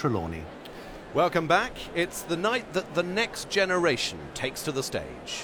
Trelawney. Welcome back. It's the night that the next generation takes to the stage.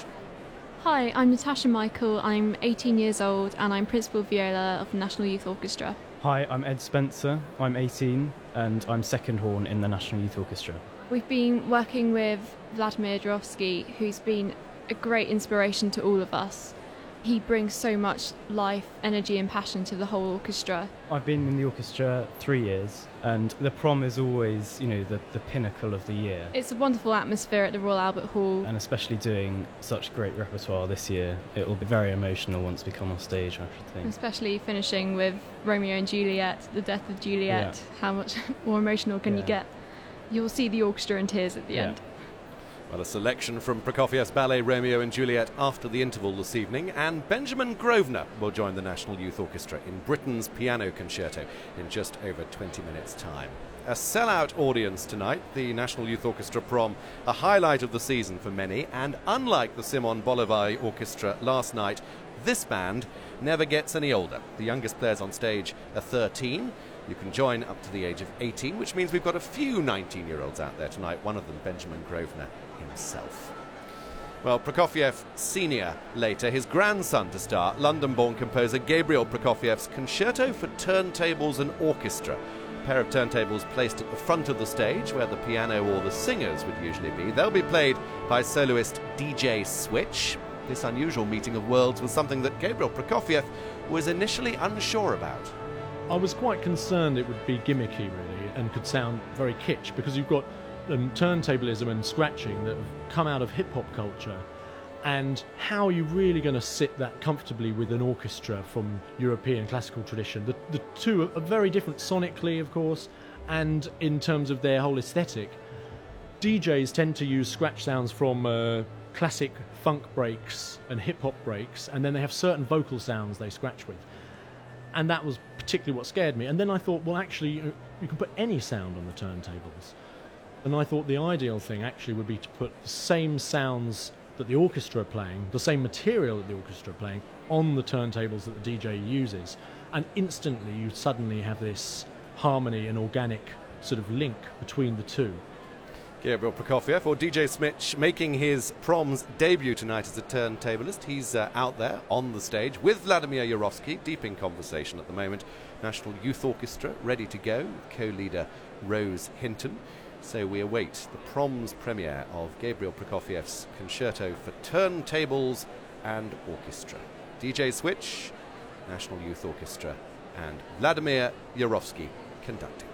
Hi, I'm Natasha Michael. I'm 18 years old and I'm Principal Viola of the National Youth Orchestra. Hi, I'm Ed Spencer. I'm 18 and I'm second horn in the National Youth Orchestra. We've been working with Vladimir Jurowski, who's been a great inspiration to all of us. He brings so much life, energy and passion to the whole orchestra. I've been in the orchestra 3 years and the prom is always, the pinnacle of the year. It's a wonderful atmosphere at the Royal Albert Hall. And especially doing such great repertoire this year, it will be very emotional once we come on stage, I should think. Especially finishing with Romeo and Juliet, the death of Juliet. Yeah. How much more emotional can you get? You'll see the orchestra in tears at the end. Well, a selection from Prokofiev's ballet Romeo and Juliet after the interval this evening, and Benjamin Grosvenor will join the National Youth Orchestra in Britten's Piano Concerto in just over 20 minutes' time. A sellout audience tonight, the National Youth Orchestra prom, a highlight of the season for many, and unlike the Simon Bolivar Orchestra last night, this band never gets any older. The youngest players on stage are 13. You can join up to the age of 18, which means we've got a few 19-year-olds out there tonight, one of them Benjamin Grosvenor himself. Well, Prokofiev Sr. later, his grandson to start, London-born composer Gabriel Prokofiev's Concerto for Turntables and Orchestra. A pair of turntables placed at the front of the stage where the piano or the singers would usually be. They'll be played by soloist DJ Switch. This unusual meeting of worlds was something that Gabriel Prokofiev was initially unsure about. I was quite concerned it would be gimmicky, really, and could sound very kitsch, because you've got turntablism and scratching that have come out of hip-hop culture, and how are you really going to sit that comfortably with an orchestra from European classical tradition? The two are very different sonically, of course, and in terms of their whole aesthetic. DJs tend to use scratch sounds from classic funk breaks and hip-hop breaks, and then they have certain vocal sounds they scratch with. And that was particularly what scared me. And then I thought, well, actually, you can put any sound on the turntables. And I thought the ideal thing actually would be to put the same sounds that the orchestra are playing, the same material that the orchestra are playing, on the turntables that the DJ uses. And instantly you suddenly have this harmony and organic sort of link between the two. Gabriel Prokofiev, or DJ Switch, making his prom's debut tonight as a turntablist. He's out there on the stage with Vladimir Jurowski, deep in conversation at the moment. National Youth Orchestra ready to go, with co-leader Rose Hinton. So we await the prom's premiere of Gabriel Prokofiev's Concerto for Turntables and Orchestra. DJ Switch, National Youth Orchestra, and Vladimir Jurowski conducting.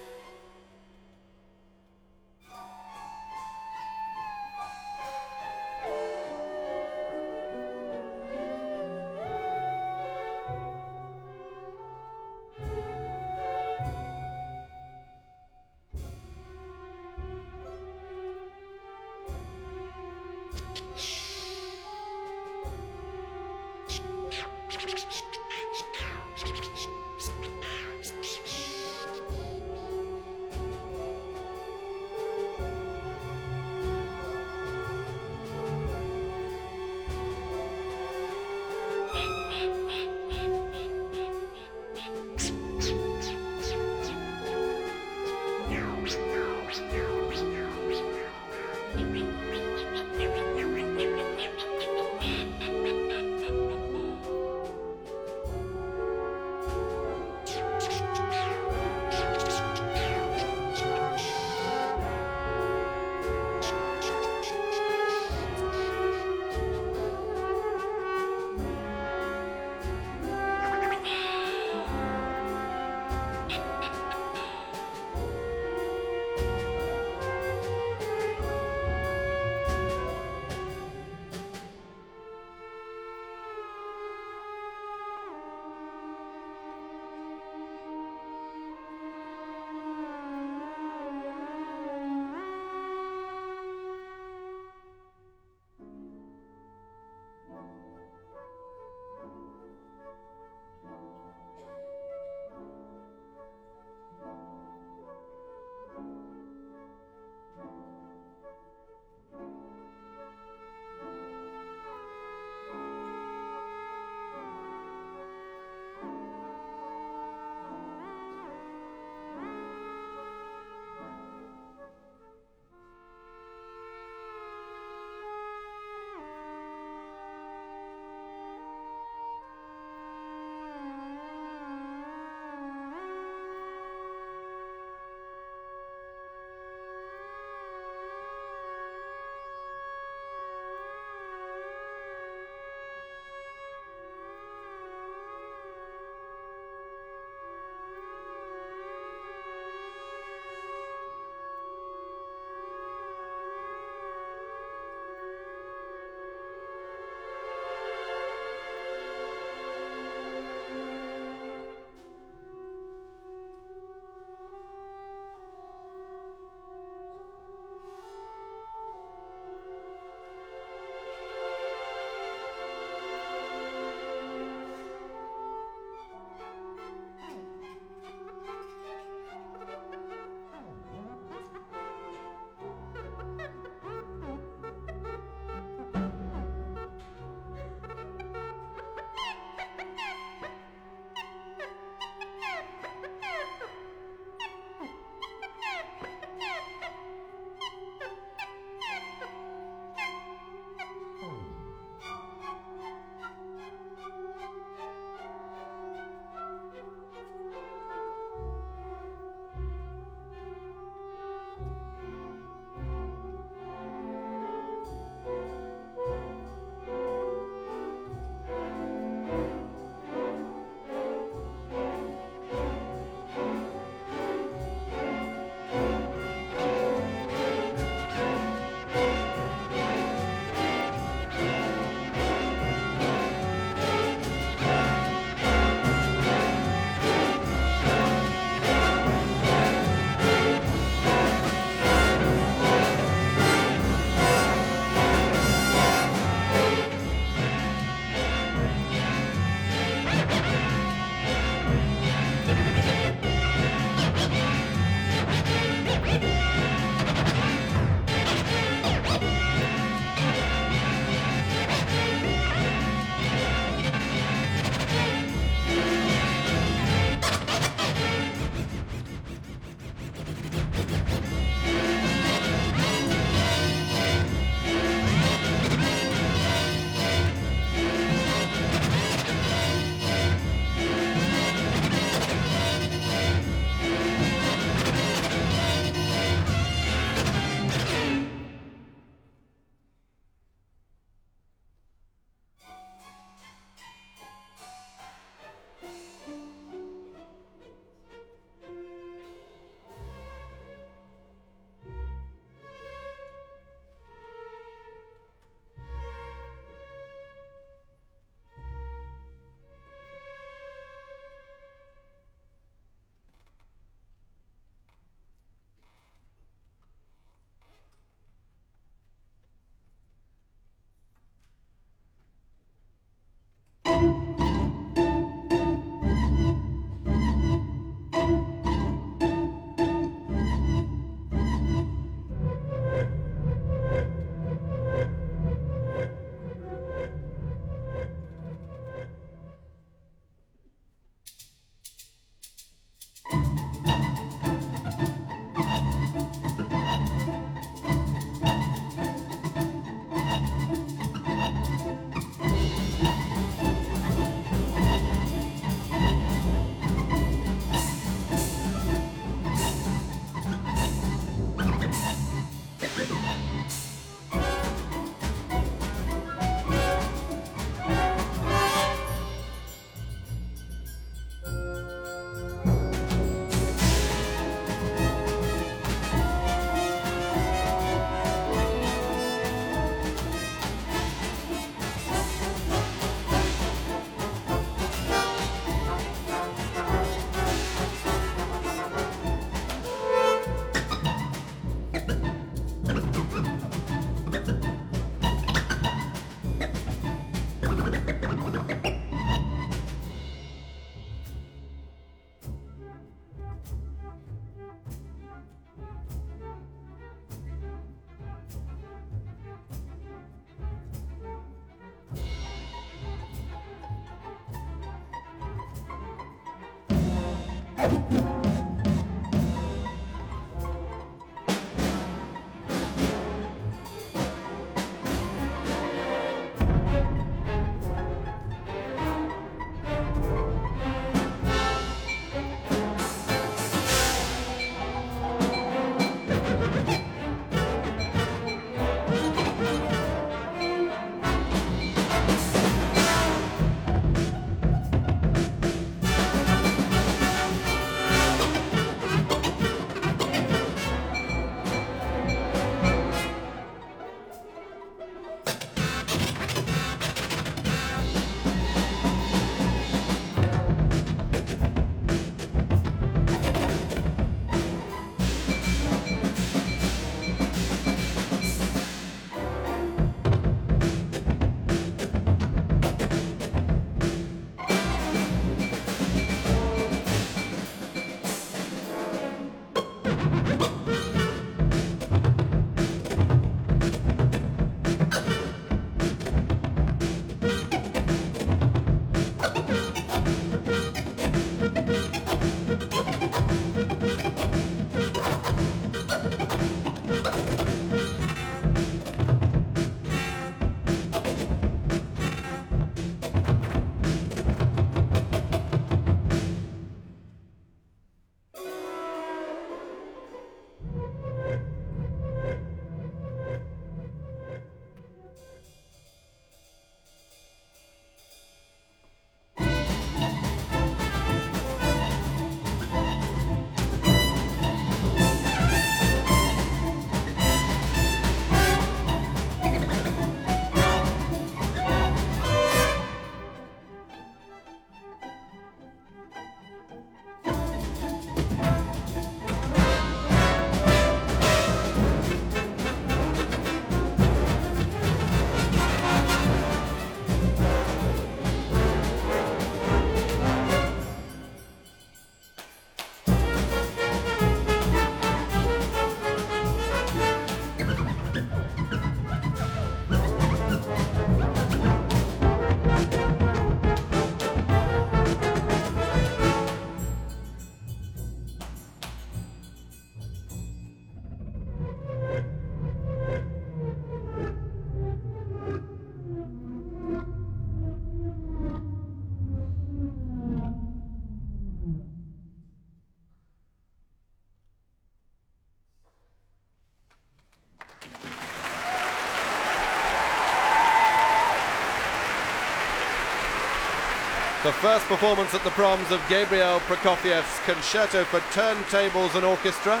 The first performance at the Proms of Gabriel Prokofiev's Concerto for Turntables and Orchestra.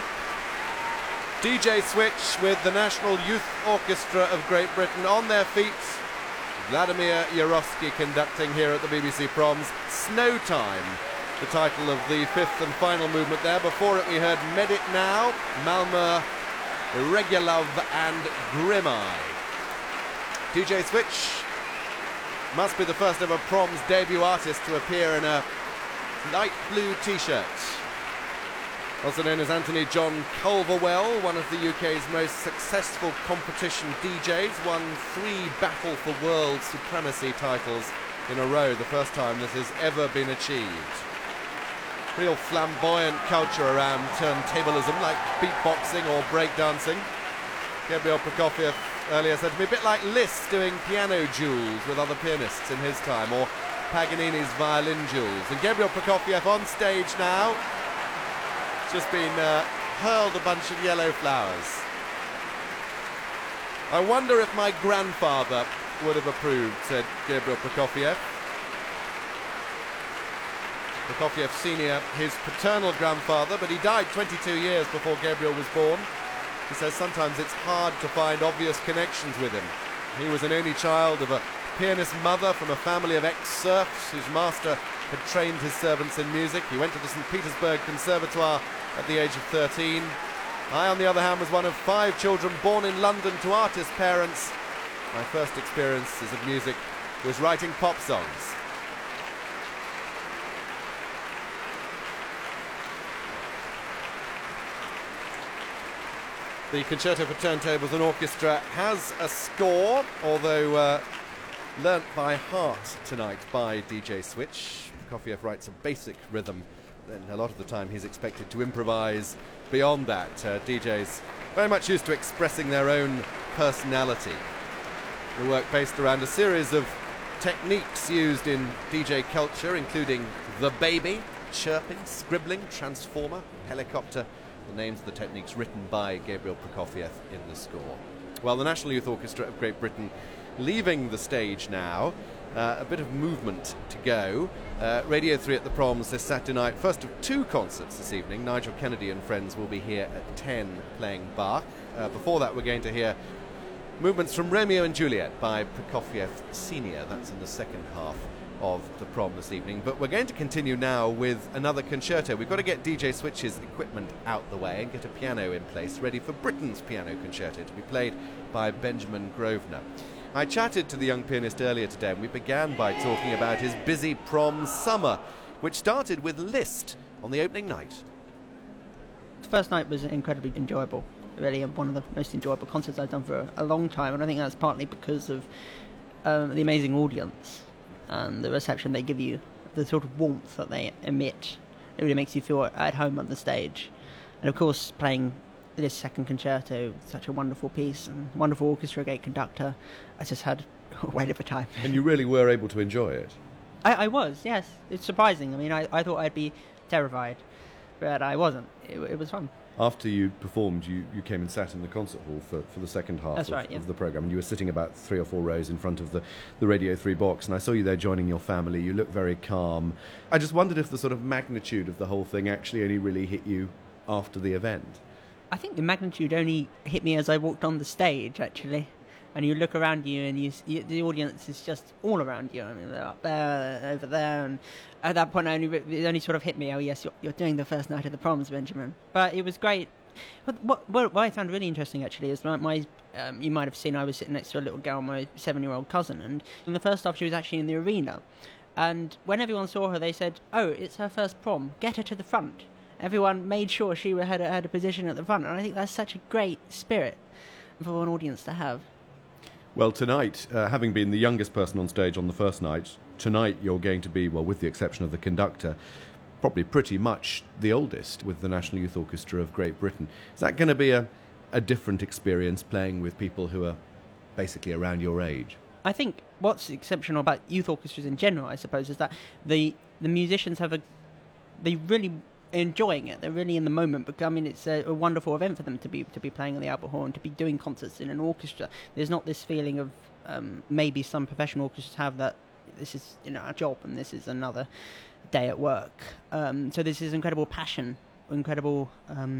DJ Switch with the National Youth Orchestra of Great Britain on their feet. Vladimir Yarovsky conducting here at the BBC Proms. Snow Time, the title of the fifth and final movement there. Before it we heard Medit Now, Malmö, Regulov and Grimai. DJ Switch must be the first ever Proms debut artist to appear in a light blue t-shirt. Also known as Anthony John Culverwell, one of the UK's most successful competition DJs, won 3 Battle for World Supremacy titles in a row, the first time this has ever been achieved. Real flamboyant culture around turntablism, like beatboxing or breakdancing. Gabriel Prokofiev earlier said to me, a bit like Liszt doing piano duels with other pianists in his time, or Paganini's violin duels. And Gabriel Prokofiev on stage now, just been hurled a bunch of yellow flowers. I wonder if my grandfather would have approved, said Gabriel Prokofiev. Prokofiev Sr., his paternal grandfather, but he died 22 years before Gabriel was born. He says sometimes it's hard to find obvious connections with him. He was an only child of a pianist mother from a family of ex-serfs whose master had trained his servants in music. He went to the St. Petersburg Conservatoire at the age of 13. I, on the other hand, was one of 5 children born in London to artist parents. My first experiences of music was writing pop songs. The Concerto for Turntables and Orchestra has a score, although learnt by heart tonight by DJ Switch. Prokofiev writes a basic rhythm then a lot of the time he's expected to improvise beyond that. DJs very much used to expressing their own personality. The work based around a series of techniques used in DJ culture, including the baby, chirping, scribbling, transformer, helicopter, the names of the techniques written by Gabriel Prokofiev in the score. Well, the National Youth Orchestra of Great Britain leaving the stage now. A bit of movement to go. Radio 3 at the Proms this Saturday night. First of two concerts this evening. Nigel Kennedy and friends will be here at 10 playing Bach. Before that, we're going to hear movements from Romeo and Juliet by Prokofiev Sr. That's in the second half of the prom this evening. But we're going to continue now with another concerto. We've got to get DJ Switch's equipment out the way and get a piano in place ready for Britain's piano concerto to be played by Benjamin Grosvenor. I chatted to the young pianist earlier today, and we began by talking about his busy prom summer, which started with Liszt on the opening night. The first night was incredibly enjoyable, really, and one of the most enjoyable concerts I've done for a long time, and I think that's partly because of the amazing audience and the reception they give you, the sort of warmth that they emit. It really makes you feel at home on the stage. And of course, playing this second concerto, such a wonderful piece and wonderful orchestra, great conductor, I just had a whale of a time. And you really were able to enjoy it? I was, yes. It's surprising. I mean, I thought I'd be terrified, but I wasn't. It was fun. After you performed, you came and sat in the concert hall for the second half of the programme, and you were sitting about 3 or 4 rows in front of the Radio 3 box, and I saw you there joining your family. You looked very calm. I just wondered if the sort of magnitude of the whole thing actually only really hit you after the event. I think the magnitude only hit me as I walked on the stage, actually. And you look around you, and the audience is just all around you. I mean, they're up there, over there, and at that point, it only sort of hit me. Oh yes, you're doing the first night of the Proms, Benjamin. But it was great. But what I found really interesting, actually, is my you might have seen I was sitting next to a little girl, my 7-year-old cousin, and in the first half she was actually in the arena. And when everyone saw her, they said, "Oh, it's her first prom. Get her to the front." Everyone made sure she had a position at the front, and I think that's such a great spirit for an audience to have. Well, tonight, having been the youngest person on stage on the first night, tonight you're going to be, well, with the exception of the conductor, probably pretty much the oldest with the National Youth Orchestra of Great Britain. Is that going to be a different experience playing with people who are basically around your age? I think what's exceptional about youth orchestras in general, I suppose, is that the musicians they really enjoying it. They're really in the moment. Because I mean, it's a wonderful event for them to be playing on the Albert Hall and to be doing concerts in an orchestra. There's not this feeling of maybe some professional orchestras have that this is a job and this is another day at work. So this is incredible passion, incredible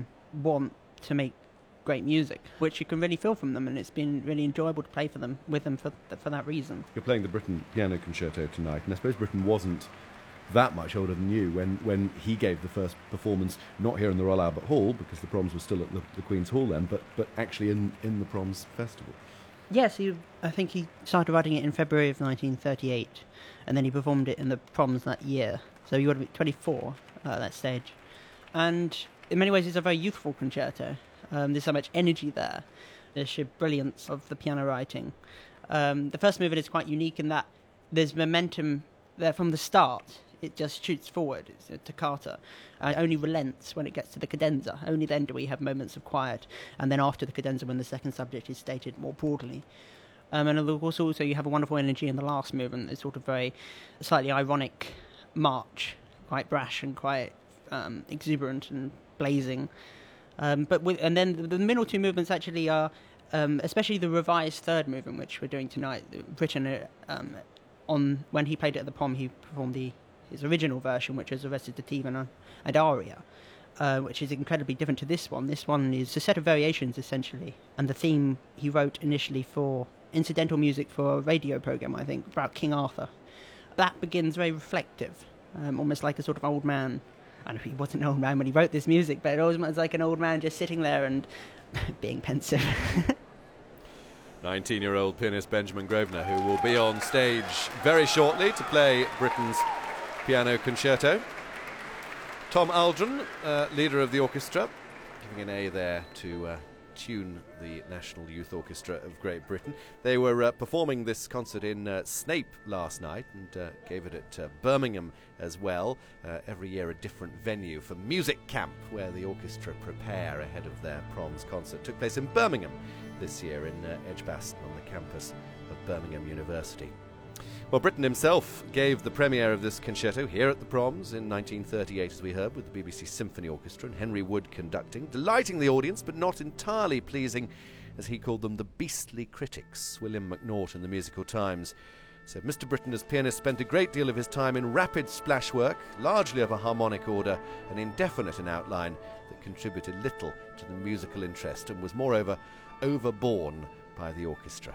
want to make great music, which you can really feel from them, and it's been really enjoyable to play with them for that reason. You're playing the Britten Piano Concerto tonight, and I suppose Britten wasn't that much older than you when he gave the first performance, not here in the Royal Albert Hall, because the Proms were still at the Queen's Hall then, but actually in the Proms Festival. Yes, I think he started writing it in February of 1938, and then he performed it in the Proms that year. So you would have been 24 at that stage. And in many ways it's a very youthful concerto. There's so much energy there. There's sheer brilliance of the piano writing. The first movement is quite unique in that there's momentum there from the start. It just shoots forward. It's a toccata. It only relents when it gets to the cadenza. Only then do we have moments of quiet. And then after the cadenza, when the second subject is stated more broadly. And of course, also you have a wonderful energy in the last movement. It's sort of very slightly ironic march, quite brash and quite exuberant and blazing. And then the middle two movements actually are, especially the revised third movement, which we're doing tonight. Britten, when he played it at the Prom, he performed his original version, which is a recitative and aria, which is incredibly different to this one. This one is a set of variations, essentially, and the theme he wrote initially for incidental music for a radio programme, I think, about King Arthur. That begins very reflective, almost like a sort of old man. I know he wasn't an old man when he wrote this music, but it always was like an old man just sitting there and being pensive. 19-year-old pianist Benjamin Grosvenor, who will be on stage very shortly to play Britain's Piano Concerto. Tom Aldrin, leader of the orchestra, giving an A there to tune the National Youth Orchestra of Great Britain. They were performing this concert in Snape last night and gave it at Birmingham as well. Every year a different venue for Music Camp, where the orchestra prepare ahead of their proms concert. Took place in Birmingham this year in Edgbaston on the campus of Birmingham University. Well, Britten himself gave the premiere of this concerto here at the Proms in 1938, as we heard, with the BBC Symphony Orchestra and Henry Wood conducting, delighting the audience but not entirely pleasing, as he called them, the beastly critics. William McNaught in the Musical Times said Mr. Britten as pianist spent a great deal of his time in rapid splash work, largely of a harmonic order and indefinite in outline, that contributed little to the musical interest and was moreover overborne by the orchestra.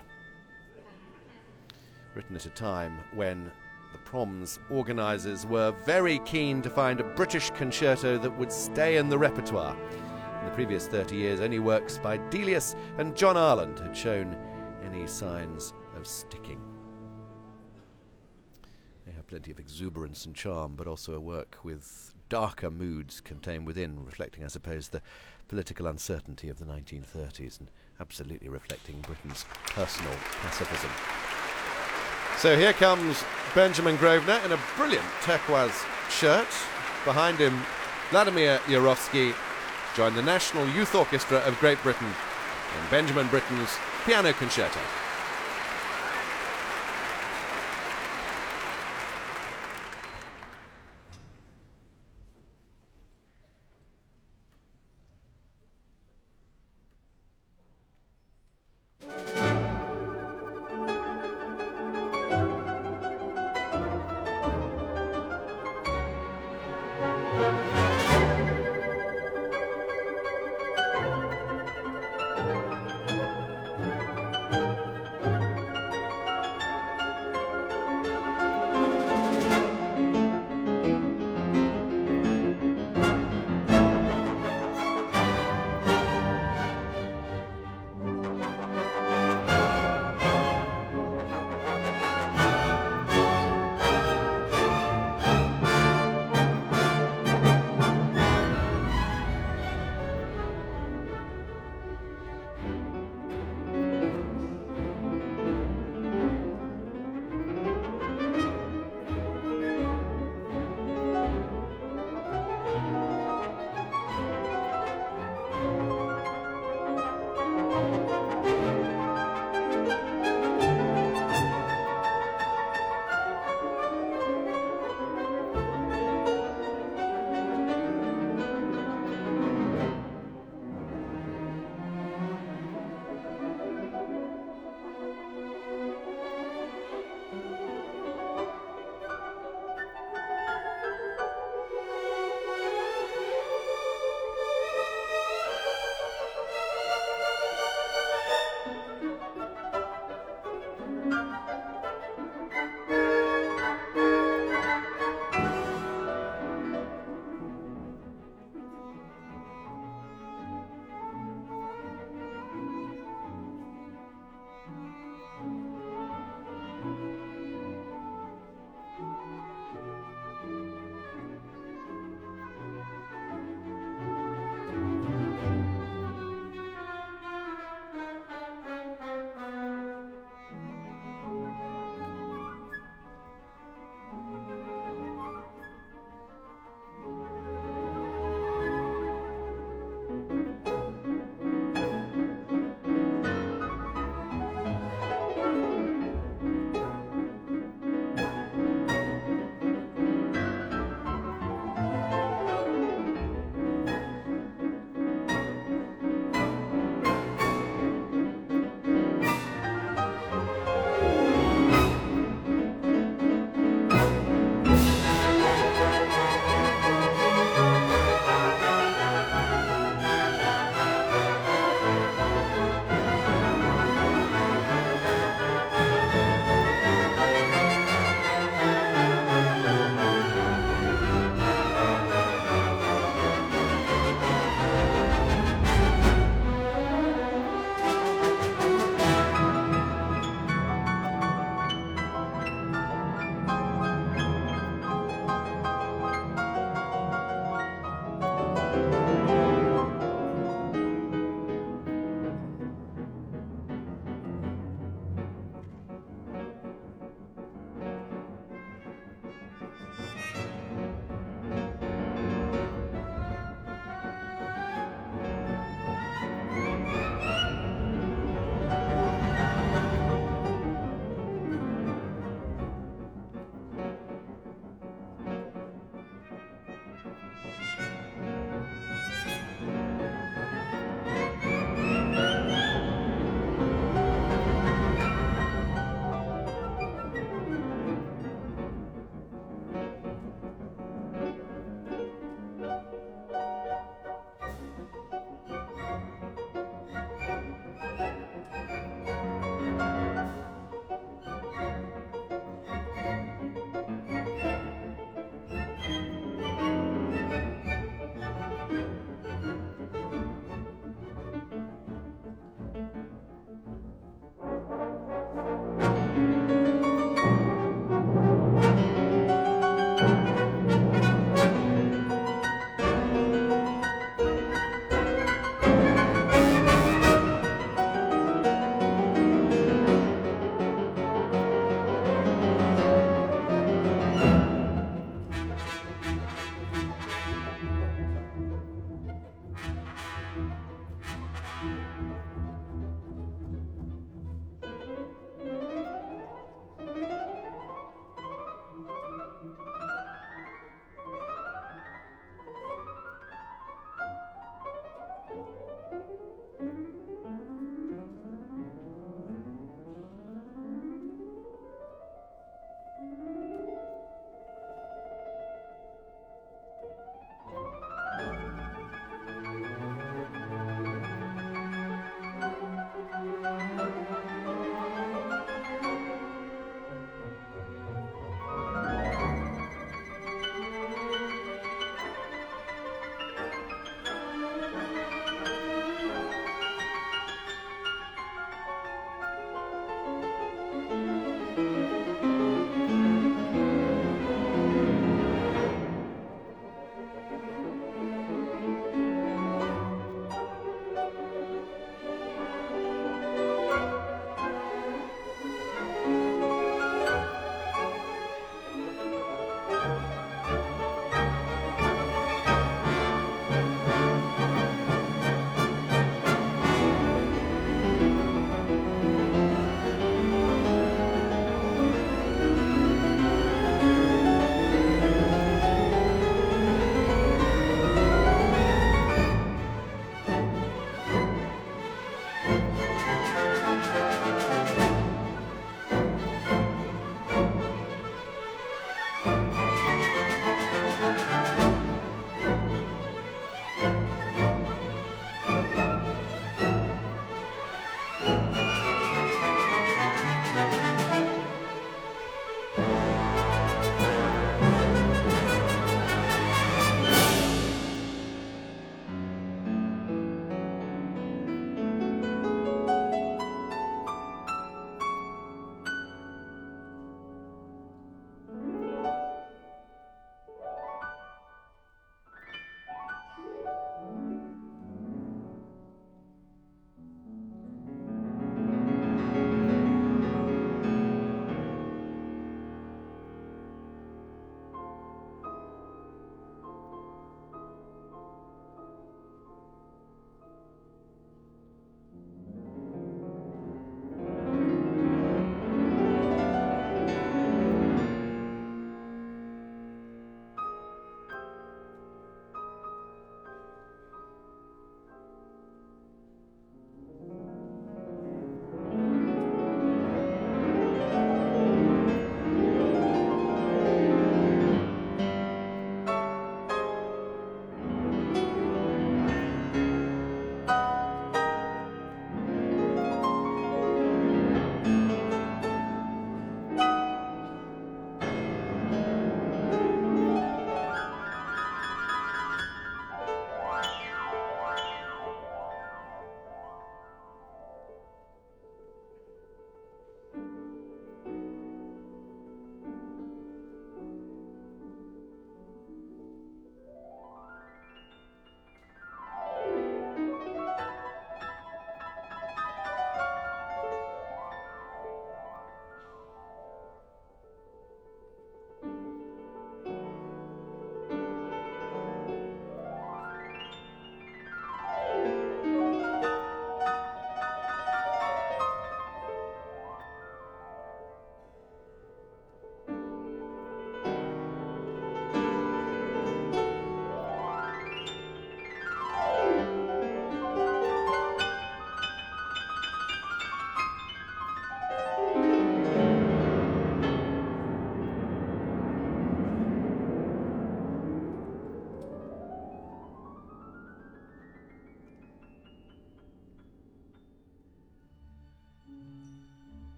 Written at a time when the Proms organisers were very keen to find a British concerto that would stay in the repertoire. In the previous 30 years, only works by Delius and John Arland had shown any signs of sticking. They have plenty of exuberance and charm, but also a work with darker moods contained within, reflecting, I suppose, the political uncertainty of the 1930s and absolutely reflecting Britain's personal pacifism. So here comes Benjamin Grosvenor in a brilliant turquoise shirt. Behind him, Vladimir Yarovsky joined the National Youth Orchestra of Great Britain in Benjamin Britten's Piano Concerto.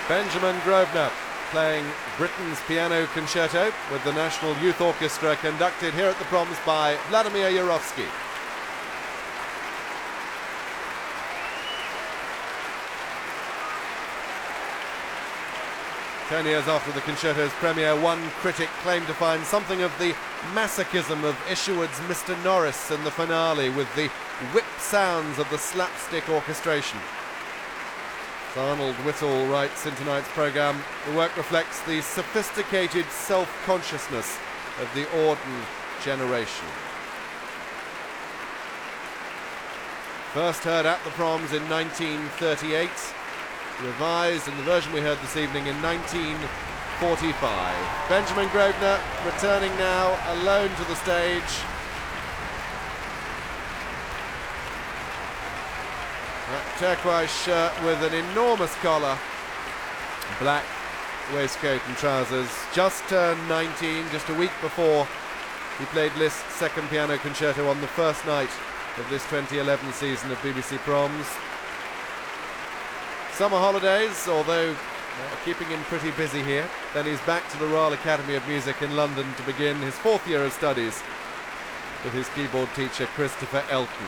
Benjamin Grosvenor playing Britain's Piano Concerto with the National Youth Orchestra, conducted here at the Proms by Vladimir Yarovsky. Ten years after the concerto's premiere, one critic claimed to find something of the masochism of Isherwood's Mr. Norris in the finale, with the whip sounds of the slapstick orchestration. As Arnold Whittle writes in tonight's programme, the work reflects the sophisticated self-consciousness of the Auden generation. First heard at the Proms in 1938, revised in the version we heard this evening in 1945. Benjamin Grosvenor returning now alone to the stage. That turquoise shirt with an enormous collar, black waistcoat and trousers, just turned 19, just a week before he played Liszt's second piano concerto on the first night of this 2011 season of BBC Proms. Summer holidays, although keeping him pretty busy here. Then he's back to the Royal Academy of Music in London to begin his fourth year of studies with his keyboard teacher Christopher Elton.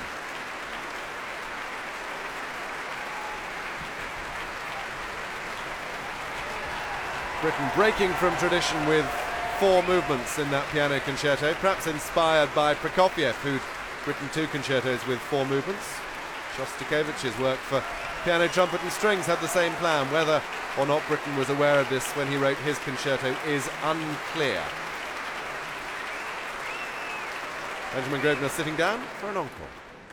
Britain breaking from tradition with 4 movements in that piano concerto, perhaps inspired by Prokofiev, who'd written 2 concertos with 4 movements. Shostakovich's work for piano, trumpet and strings had the same plan. Whether or not Britain was aware of this when he wrote his concerto is unclear. Benjamin Grosvenor sitting down for an encore.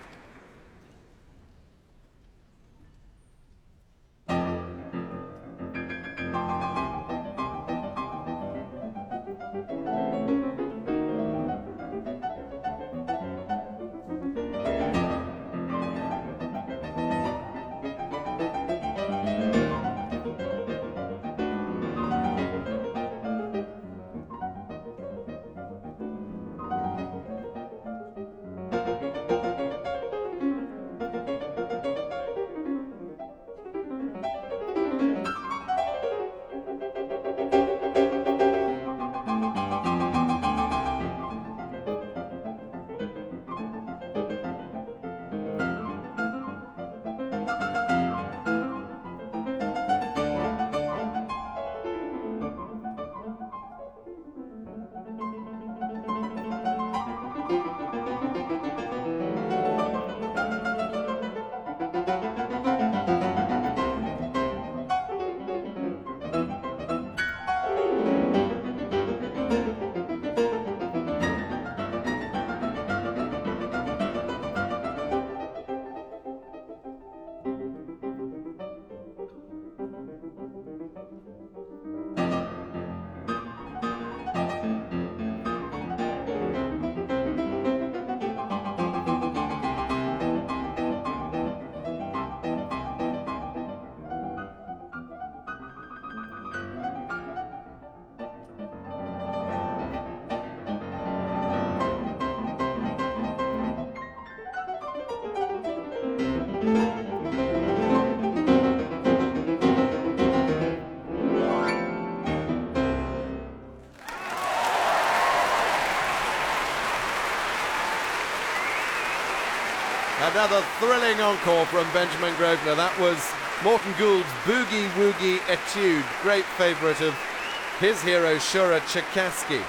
Another thrilling encore from Benjamin Grosvenor. That was Morton Gould's Boogie Woogie Etude, great favourite of his hero Shura Cherkassky.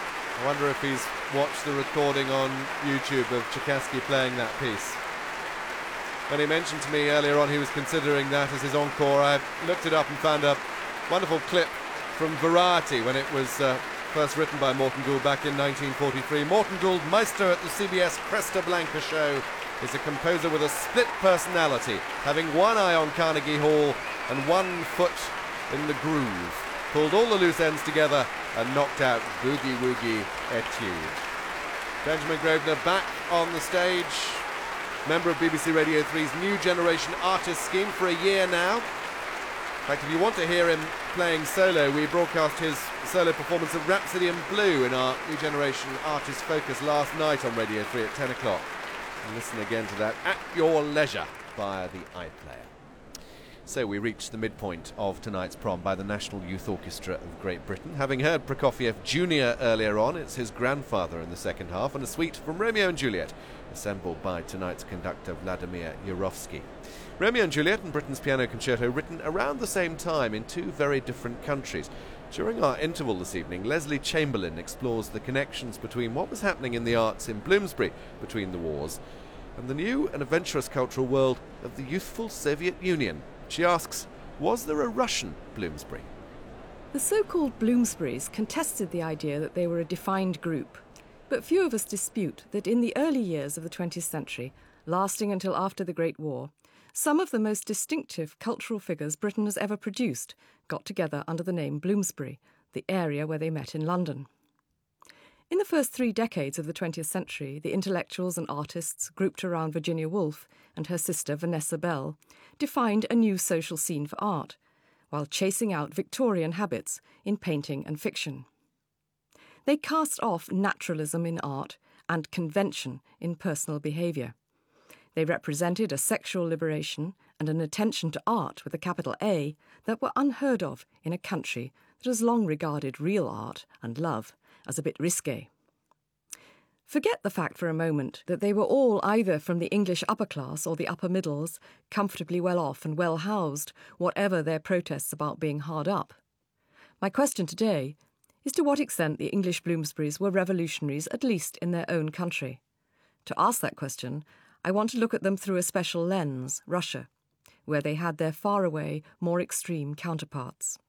I wonder if he's watched the recording on YouTube of Cherkassky playing that piece. When he mentioned to me earlier on he was considering that as his encore, I looked it up and found a wonderful clip from Variety when it was first written by Morton Gould back in 1943. Morton Gould, maestro at the CBS Cresta Blanca show, is a composer with a split personality, having one eye on Carnegie Hall and one foot in the groove. Pulled all the loose ends together and knocked out Boogie Woogie Etude. Benjamin Grosvenor back on the stage, member of BBC Radio 3's New Generation Artist Scheme for a year now. In fact, if you want to hear him playing solo, we broadcast his solo performance of Rhapsody in Blue in our New Generation Artist Focus last night on Radio 3 at 10 o'clock. And listen again to that at your leisure via the iPlayer. So we reach the midpoint of tonight's prom by the National Youth Orchestra of Great Britain. Having heard Prokofiev Jr. earlier on, it's his grandfather in the second half, and a suite from Romeo and Juliet, assembled by tonight's conductor Vladimir Yurovsky. Romeo and Juliet and Britain's Piano Concerto, written around the same time in two very different countries. During our interval this evening, Leslie Chamberlain explores the connections between what was happening in the arts in Bloomsbury between the wars and the new and adventurous cultural world of the youthful Soviet Union. She asks, was there a Russian Bloomsbury? The so-called Bloomsburys contested the idea that they were a defined group, but few of us dispute that in the early years of the 20th century, lasting until after the Great War, some of the most distinctive cultural figures Britain has ever produced got together under the name Bloomsbury, the area where they met in London. In the first 3 decades of the 20th century, the intellectuals and artists grouped around Virginia Woolf and her sister Vanessa Bell defined a new social scene for art, while chasing out Victorian habits in painting and fiction. They cast off naturalism in art and convention in personal behaviour. They represented a sexual liberation and an attention to art with a capital A that were unheard of in a country that has long regarded real art and love as a bit risque. Forget the fact for a moment that they were all either from the English upper class or the upper middles, comfortably well off and well housed, whatever their protests about being hard up. My question today is to what extent the English Bloomsburys were revolutionaries, at least in their own country. To ask that question, I want to look at them through a special lens, Russia, where they had their faraway, more extreme counterparts.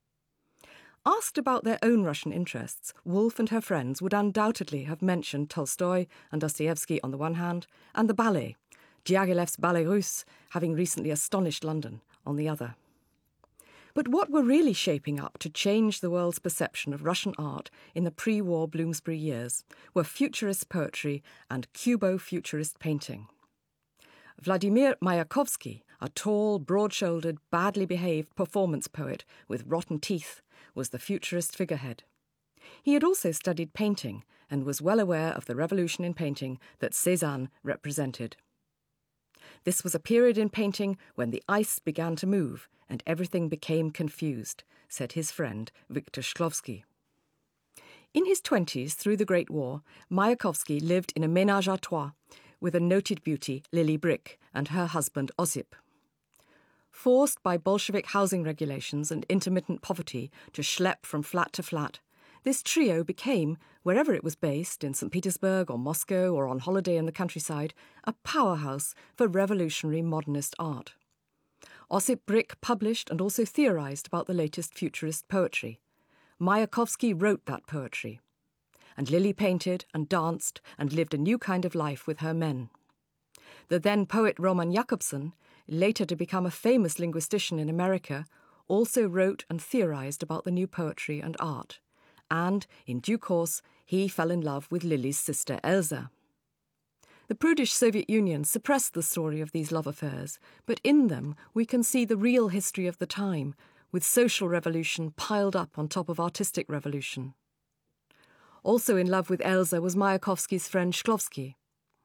Asked about their own Russian interests, Woolf and her friends would undoubtedly have mentioned Tolstoy and Dostoevsky on the one hand, and the ballet, Diaghilev's Ballet Russe, having recently astonished London, on the other. But what were really shaping up to change the world's perception of Russian art in the pre-war Bloomsbury years were futurist poetry and Cubo-futurist painting. Vladimir Mayakovsky, a tall, broad-shouldered, badly behaved performance poet with rotten teeth, was the futurist figurehead. He had also studied painting and was well aware of the revolution in painting that Cézanne represented. This was a period in painting when the ice began to move and everything became confused, said his friend Viktor Shklovsky. In his 20s, through the Great War, Mayakovsky lived in a ménage à trois with a noted beauty, Lily Brick, and her husband Osip. Forced by Bolshevik housing regulations and intermittent poverty to schlep from flat to flat, this trio became, wherever it was based, in St. Petersburg or Moscow or on holiday in the countryside, a powerhouse for revolutionary modernist art. Osip Brick published and also theorised about the latest futurist poetry. Mayakovsky wrote that poetry. And Lily painted and danced and lived a new kind of life with her men. The then poet Roman Jakobson, later to become a famous linguistician in America, also wrote and theorised about the new poetry and art. And, in due course, he fell in love with Lily's sister Elsa. The prudish Soviet Union suppressed the story of these love affairs, but in them we can see the real history of the time, with social revolution piled up on top of artistic revolution. Also in love with Elsa was Mayakovsky's friend Shklovsky.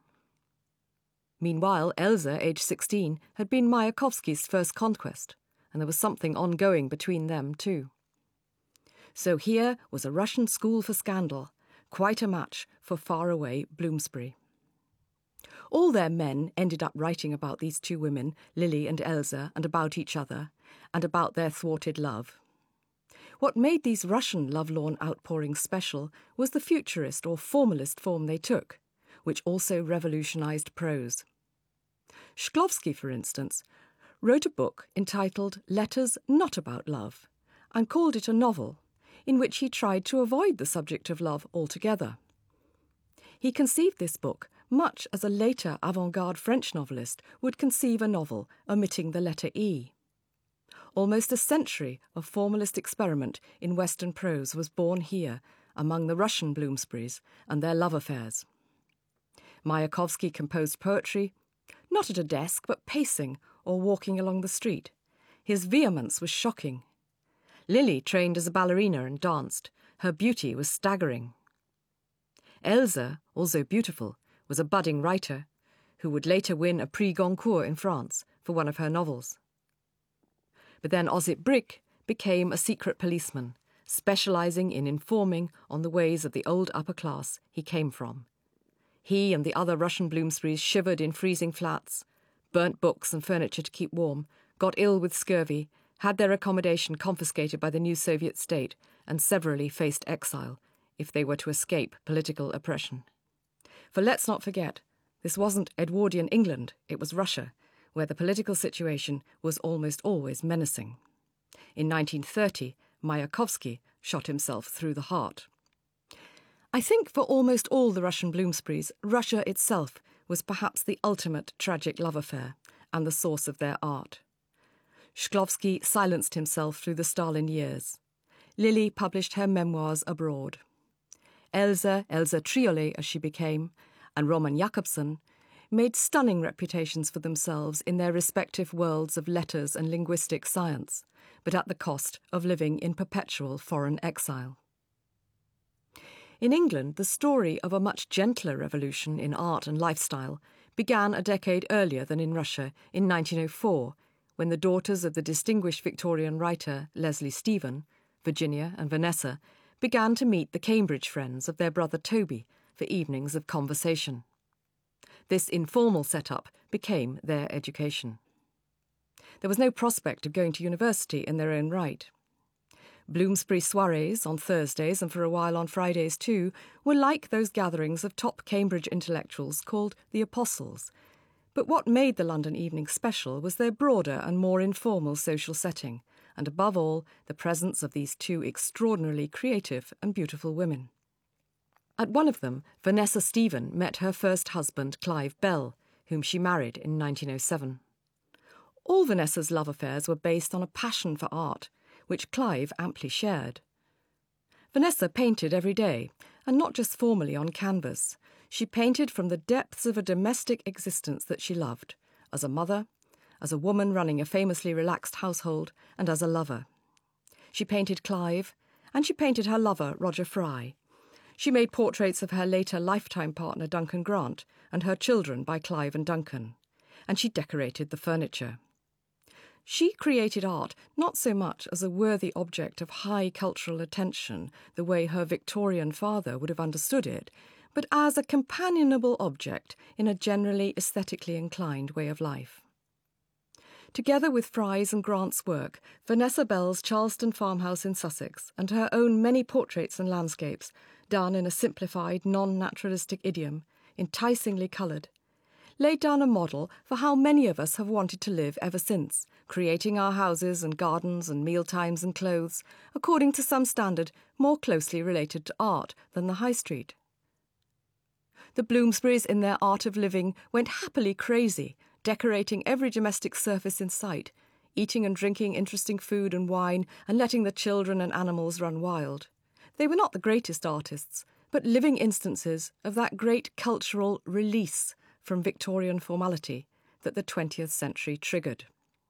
Meanwhile, Elsa, aged 16, had been Mayakovsky's first conquest, and there was something ongoing between them too. So here was a Russian school for scandal, quite a match for faraway Bloomsbury. All their men ended up writing about these two women, Lily and Elsa, and about each other, and about their thwarted love. What made these Russian lovelorn outpourings special was the futurist or formalist form they took, which also revolutionised prose. Shklovsky, for instance, wrote a book entitled Letters Not About Love, and called it a novel, in which he tried to avoid the subject of love altogether. He conceived this book much as a later avant-garde French novelist would conceive a novel omitting the letter E. Almost a century of formalist experiment in Western prose was born here among the Russian Bloomsburys and their love affairs. Mayakovsky composed poetry, not at a desk but pacing or walking along the street. His vehemence was shocking. Lily trained as a ballerina and danced. Her beauty was staggering. Elsa, also beautiful, was a budding writer who would later win a Prix Goncourt in France for one of her novels. But then Osip Brick became a secret policeman, specialising in informing on the ways of the old upper class he came from. He and the other Russian Bloomsburys shivered in freezing flats, burnt books and furniture to keep warm, got ill with scurvy, had their accommodation confiscated by the new Soviet state, and severally faced exile if they were to escape political oppression. For let's not forget, this wasn't Edwardian England, it was Russia, where the political situation was almost always menacing. In 1930, Mayakovsky shot himself through the heart. I think for almost all the Russian Bloomsburys, Russia itself was perhaps the ultimate tragic love affair and the source of their art. Shklovsky silenced himself through the Stalin years. Lily published her memoirs abroad. Elsa Triolet as she became, and Roman Jakobson made stunning reputations for themselves in their respective worlds of letters and linguistic science, but at the cost of living in perpetual foreign exile. In England, the story of a much gentler revolution in art and lifestyle began a decade earlier than in Russia in 1904, when the daughters of the distinguished Victorian writer Leslie Stephen, Virginia and Vanessa, began to meet the Cambridge friends of their brother Toby for evenings of conversation. This informal setup became their education. There was no prospect of going to university in their own right. Bloomsbury soirees on Thursdays and for a while on Fridays too were like those gatherings of top Cambridge intellectuals called the Apostles. But what made the London evening special was their broader and more informal social setting, and above all, the presence of these two extraordinarily creative and beautiful women. At one of them, Vanessa Stephen met her first husband, Clive Bell, whom she married in 1907. All Vanessa's love affairs were based on a passion for art, which Clive amply shared. Vanessa painted every day, and not just formally on canvas. She painted from the depths of a domestic existence that she loved, as a mother, as a woman running a famously relaxed household, and as a lover. She painted Clive, and she painted her lover, Roger Fry. She made portraits of her later lifetime partner, Duncan Grant, and her children by Clive and Duncan, and she decorated the furniture. She created art not so much as a worthy object of high cultural attention, the way her Victorian father would have understood it, but as a companionable object in a generally aesthetically inclined way of life. Together with Fry's and Grant's work, Vanessa Bell's Charleston farmhouse in Sussex and her own many portraits and landscapes, done in a simplified, non-naturalistic idiom, enticingly coloured, laid down a model for how many of us have wanted to live ever since, creating our houses and gardens and mealtimes and clothes according to some standard more closely related to art than the high street. The Bloomsburys in their art of living went happily crazy, decorating every domestic surface in sight, eating and drinking interesting food and wine, and letting the children and animals run wild. They were not the greatest artists, but living instances of that great cultural release from Victorian formality that the 20th century triggered.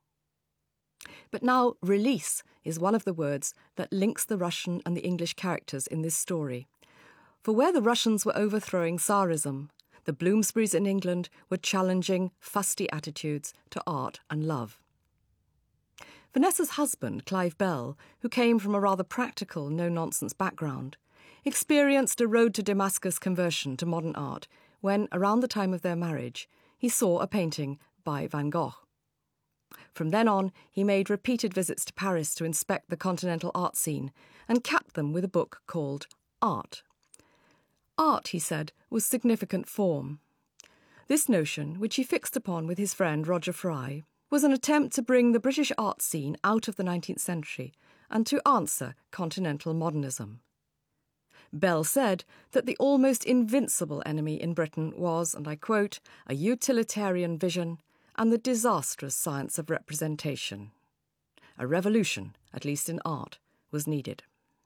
But now release is one of the words that links the Russian and the English characters in this story. For where the Russians were overthrowing Tsarism, the Bloomsburys in England were challenging fusty attitudes to art and love. Vanessa's husband, Clive Bell, who came from a rather practical, no-nonsense background, experienced a road to Damascus conversion to modern art when, around the time of their marriage, he saw a painting by Van Gogh. From then on, he made repeated visits to Paris to inspect the continental art scene and capped them with a book called Art. Art, he said, was significant form. This notion, which he fixed upon with his friend Roger Fry, was an attempt to bring the British art scene out of the 19th century and to answer continental modernism. Bell said that the almost invincible enemy in Britain was, and I quote, a utilitarian vision and the disastrous science of representation. A revolution, at least in art, was needed.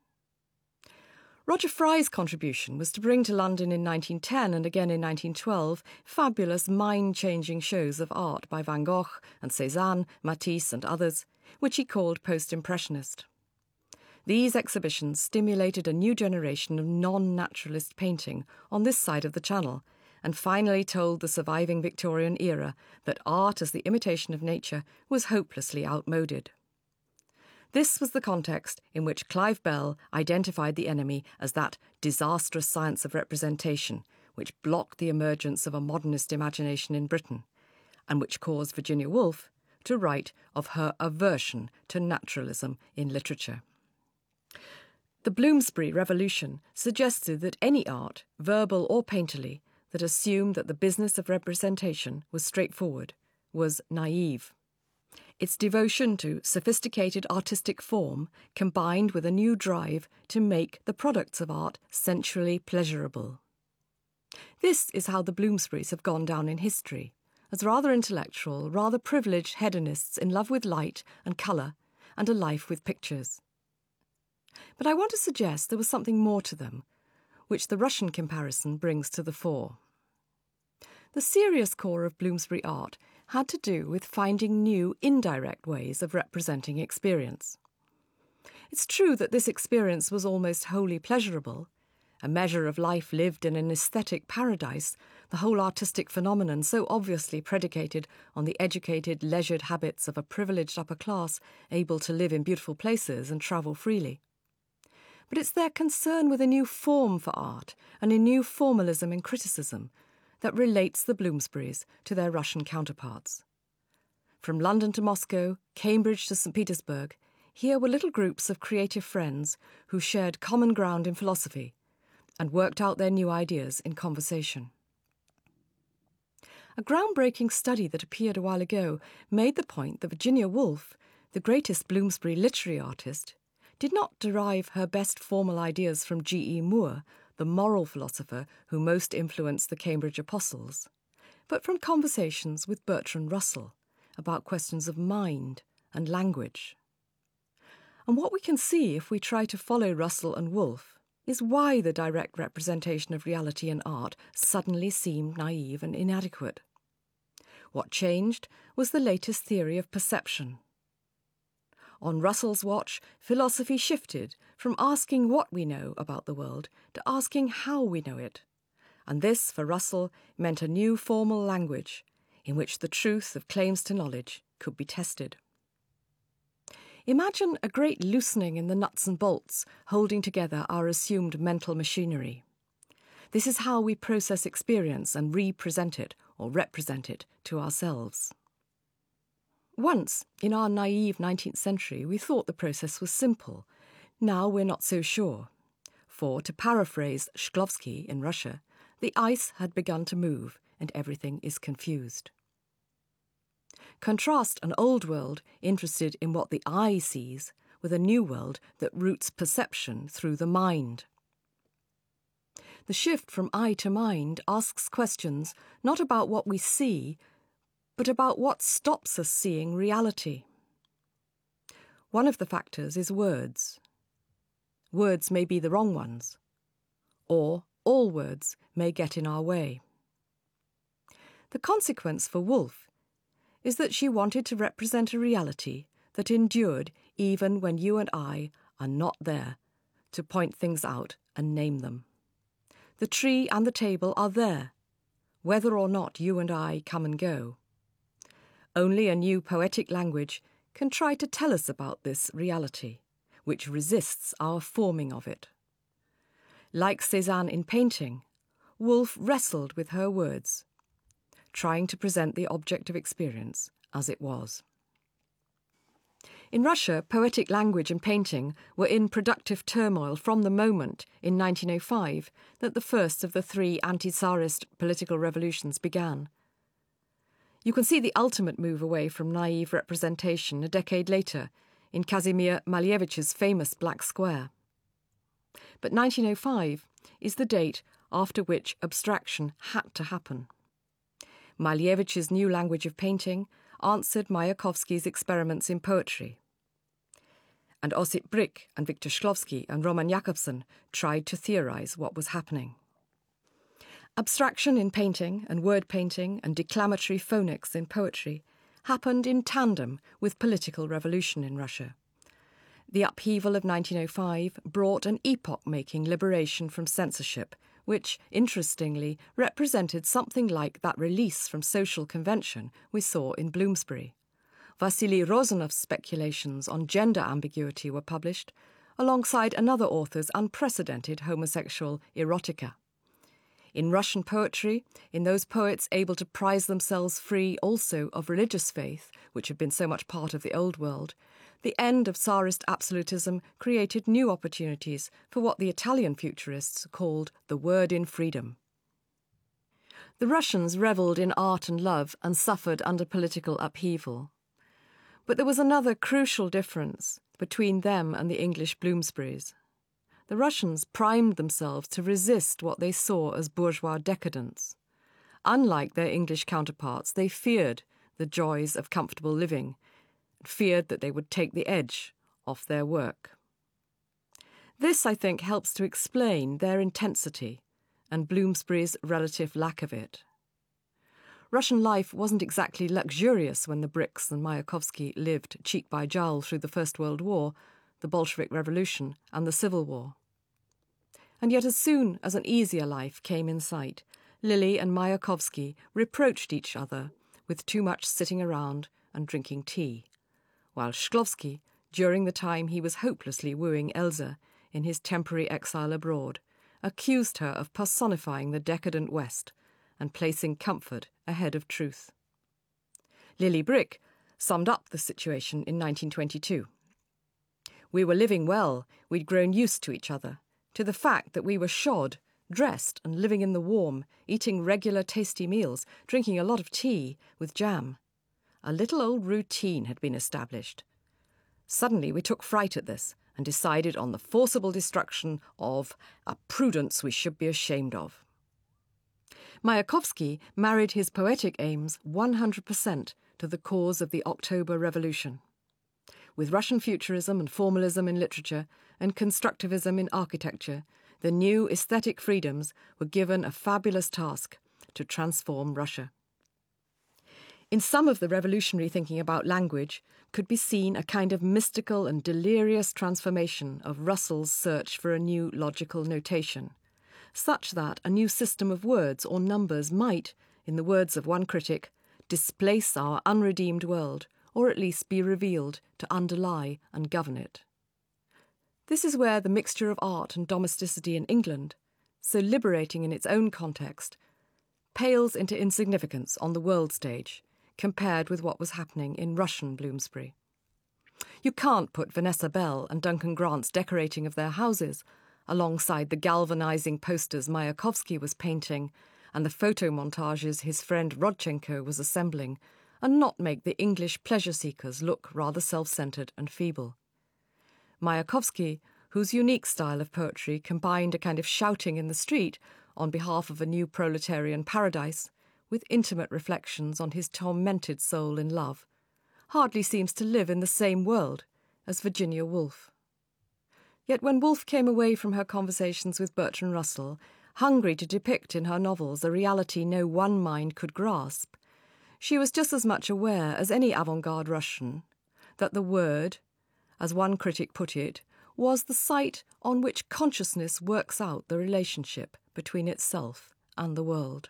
Roger Fry's contribution was to bring to London in 1910 and again in 1912 fabulous mind-changing shows of art by Van Gogh and Cézanne, Matisse and others, which he called post-impressionist. These exhibitions stimulated a new generation of non-naturalist painting on this side of the Channel and finally told the surviving Victorian era that art as the imitation of nature was hopelessly outmoded. This was the context in which Clive Bell identified the enemy as that disastrous science of representation which blocked the emergence of a modernist imagination in Britain, and which caused Virginia Woolf to write of her aversion to naturalism in literature. The Bloomsbury Revolution suggested that any art, verbal or painterly, that assumed that the business of representation was straightforward, was naive. Its devotion to sophisticated artistic form combined with a new drive to make the products of art sensually pleasurable. This is how the Bloomsburys have gone down in history, as rather intellectual, rather privileged hedonists in love with light and colour and a life with pictures. But I want to suggest there was something more to them, which the Russian comparison brings to the fore. The serious core of Bloomsbury art had to do with finding new, indirect ways of representing experience. It's true that this experience was almost wholly pleasurable, a measure of life lived in an aesthetic paradise, the whole artistic phenomenon so obviously predicated on the educated, leisured habits of a privileged upper class able to live in beautiful places and travel freely. But it's their concern with a new form for art and a new formalism in criticism that relates the Bloomsburys to their Russian counterparts. From London to Moscow, Cambridge to St. Petersburg, here were little groups of creative friends who shared common ground in philosophy and worked out their new ideas in conversation. A groundbreaking study that appeared a while ago made the point that Virginia Woolf, the greatest Bloomsbury literary artist, did not derive her best formal ideas from G.E. Moore, the moral philosopher who most influenced the Cambridge Apostles, but from conversations with Bertrand Russell about questions of mind and language. And what we can see if we try to follow Russell and Woolf is why the direct representation of reality in art suddenly seemed naive and inadequate. What changed was the latest theory of perception. On Russell's watch, philosophy shifted from asking what we know about the world to asking how we know it. And this, for Russell, meant a new formal language in which the truth of claims to knowledge could be tested. Imagine a great loosening in the nuts and bolts holding together our assumed mental machinery. This is how we process experience and represent it or represent it to ourselves. Once, in our naive 19th century, we thought the process was simple. Now we're not so sure. For, to paraphrase Shklovsky in Russia, the ice had begun to move and everything is confused. Contrast an old world interested in what the eye sees with a new world that roots perception through the mind. The shift from eye to mind asks questions not about what we see, but about what stops us seeing reality. One of the factors is words. Words may be the wrong ones, or all words may get in our way. The consequence for Woolf is that she wanted to represent a reality that endured even when you and I are not there to point things out and name them. The tree and the table are there, whether or not you and I come and go. Only a new poetic language can try to tell us about this reality, which resists our forming of it. Like Cézanne in painting, Woolf wrestled with her words, trying to present the object of experience as it was. In Russia, poetic language and painting were in productive turmoil from the moment, in 1905, that the first of the three anti-Tsarist political revolutions began. You can see the ultimate move away from naive representation a decade later in Kazimir Malievich's famous Black Square. But 1905 is the date after which abstraction had to happen. Malievich's new language of painting answered Mayakovsky's experiments in poetry. And Osip Brik and Viktor Shklovsky and Roman Jakobson tried to theorize what was happening. Abstraction in painting and word painting and declamatory phonics in poetry happened in tandem with political revolution in Russia. The upheaval of 1905 brought an epoch-making liberation from censorship, which, interestingly, represented something like that release from social convention we saw in Bloomsbury. Vasily Rozanov's speculations on gender ambiguity were published, alongside another author's unprecedented homosexual erotica. In Russian poetry, in those poets able to prize themselves free also of religious faith, which had been so much part of the old world, the end of Tsarist absolutism created new opportunities for what the Italian futurists called the word in freedom. The Russians revelled in art and love and suffered under political upheaval. But there was another crucial difference between them and the English Bloomsburys. The Russians primed themselves to resist what they saw as bourgeois decadence. Unlike their English counterparts, they feared the joys of comfortable living, feared that they would take the edge off their work. This, I think, helps to explain their intensity and Bloomsbury's relative lack of it. Russian life wasn't exactly luxurious when the Bricks and Mayakovsky lived cheek by jowl through the First World War, the Bolshevik Revolution, and the Civil War. And yet as soon as an easier life came in sight, Lily and Mayakovsky reproached each other with too much sitting around and drinking tea, while Shklovsky, during the time he was hopelessly wooing Elsa in his temporary exile abroad, accused her of personifying the decadent West and placing comfort ahead of truth. Lily Brick summed up the situation in 1922. We were living well, we'd grown used to each other, to the fact that we were shod, dressed and living in the warm, eating regular tasty meals, drinking a lot of tea with jam. A little old routine had been established. Suddenly we took fright at this and decided on the forcible destruction of a prudence we should be ashamed of. Mayakovsky married his poetic aims 100% to the cause of the October Revolution. With Russian futurism and formalism in literature and constructivism in architecture, the new aesthetic freedoms were given a fabulous task to transform Russia. In some of the revolutionary thinking about language could be seen a kind of mystical and delirious transformation of Russell's search for a new logical notation, such that a new system of words or numbers might, in the words of one critic, displace our unredeemed world, or at least be revealed to underlie and govern it. This is where the mixture of art and domesticity in England, so liberating in its own context, pales into insignificance on the world stage, compared with what was happening in Russian Bloomsbury. You can't put Vanessa Bell and Duncan Grant's decorating of their houses alongside the galvanizing posters Mayakovsky was painting and the photo montages his friend Rodchenko was assembling, and not make the English pleasure-seekers look rather self-centred and feeble. Mayakovsky, whose unique style of poetry combined a kind of shouting in the street on behalf of a new proletarian paradise with intimate reflections on his tormented soul in love, hardly seems to live in the same world as Virginia Woolf. Yet when Woolf came away from her conversations with Bertrand Russell, hungry to depict in her novels a reality no one mind could grasp, she was just as much aware as any avant-garde Russian that the word, as one critic put it, was the site on which consciousness works out the relationship between itself and the world.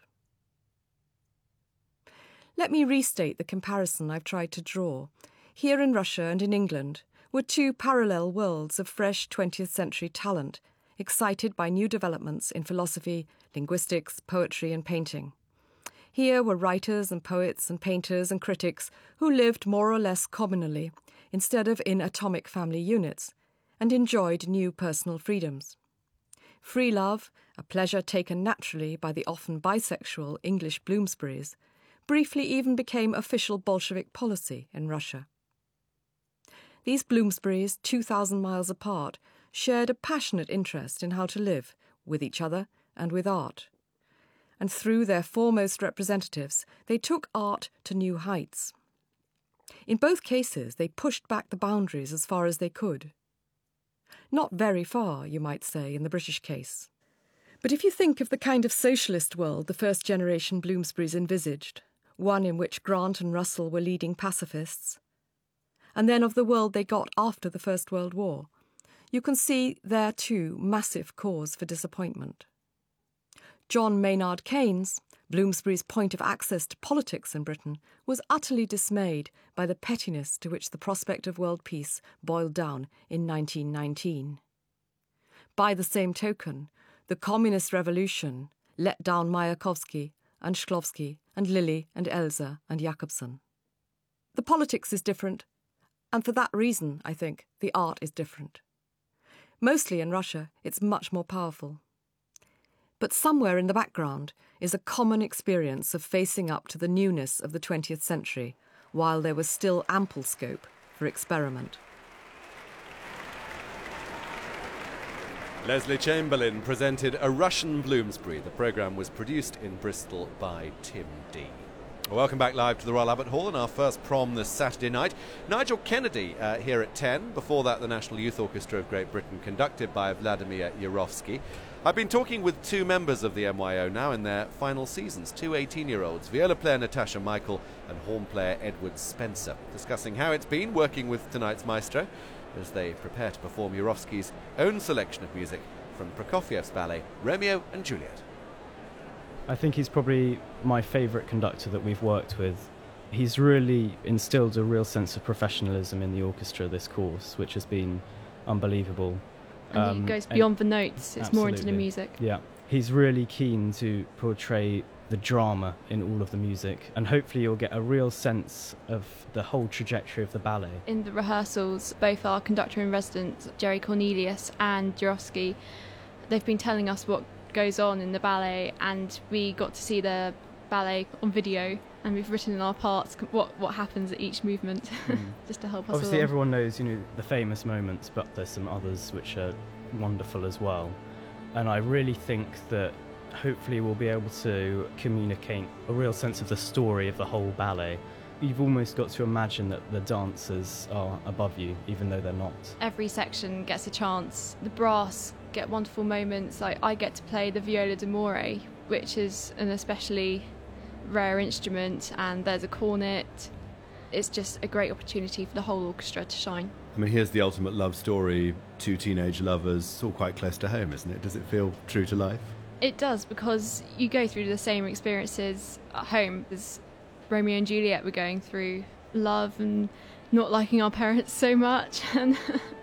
Let me restate the comparison I've tried to draw. Here in Russia and in England were two parallel worlds of fresh 20th century talent, excited by new developments in philosophy, linguistics, poetry and painting. Here were writers and poets and painters and critics who lived more or less communally, instead of in atomic family units, and enjoyed new personal freedoms. Free love, a pleasure taken naturally by the often bisexual English Bloomsburys, briefly even became official Bolshevik policy in Russia. These Bloomsburys, 2,000 miles apart, shared a passionate interest in how to live with each other and with art. And through their foremost representatives, they took art to new heights. In both cases, they pushed back the boundaries as far as they could. Not very far, you might say, in the British case. But if you think of the kind of socialist world the first generation Bloomsburys envisaged, one in which Grant and Russell were leading pacifists, and then of the world they got after the First World War, you can see there too massive cause for disappointment. John Maynard Keynes, Bloomsbury's point of access to politics in Britain was utterly dismayed by the pettiness to which the prospect of world peace boiled down in 1919. By the same token, the communist revolution let down Mayakovsky and Shklovsky and Lilly and Elsa and Jakobson. The politics is different, and for that reason, I think, the art is different. Mostly in Russia, it's much more powerful. But somewhere in the background is a common experience of facing up to the newness of the 20th century, while there was still ample scope for experiment. Leslie Chamberlain presented A Russian Bloomsbury. The programme was produced in Bristol by Tim Dee. Welcome back live to the Royal Albert Hall and our first prom this Saturday night. Nigel Kennedy here at 10. Before that, the National Youth Orchestra of Great Britain, conducted by Vladimir Yarovsky. I've been talking with two members of the MYO now in their final seasons, two 18-year-olds, viola player Natasha Michael and horn player Edward Spencer, discussing how it's been working with tonight's maestro as they prepare to perform Yarovsky's own selection of music from Prokofiev's ballet Romeo and Juliet. I think he's probably my favourite conductor that we've worked with. He's really instilled a real sense of professionalism in the orchestra this course, which has been unbelievable. And he goes beyond the notes, it's more into the music. Yeah, he's really keen to portray the drama in all of the music, and hopefully you'll get a real sense of the whole trajectory of the ballet. In the rehearsals, both our conductor-in-residence, Jerry Cornelius and Yarovsky, they've been telling us what goes on in the ballet, and we got to see the ballet on video, and we've written in our parts what happens at each movement just to help us Obviously along. everyone knows, the famous moments, but there's some others which are wonderful as well, and I really think that hopefully we'll be able to communicate a real sense of the story of the whole ballet. You've almost got to imagine that the dancers are above you, even though they're not. Every section gets a chance. The brass get wonderful moments. Like I get to play the viola d'amore, which is an especially rare instrument, and there's a cornet. It's just a great opportunity for the whole orchestra to shine. I mean, here's the ultimate love story, two teenage lovers. It's all quite close to home, isn't it? Does it feel true to life? It does, because you go through the same experiences at home as Romeo and Juliet were going through. Love and not liking our parents so much, and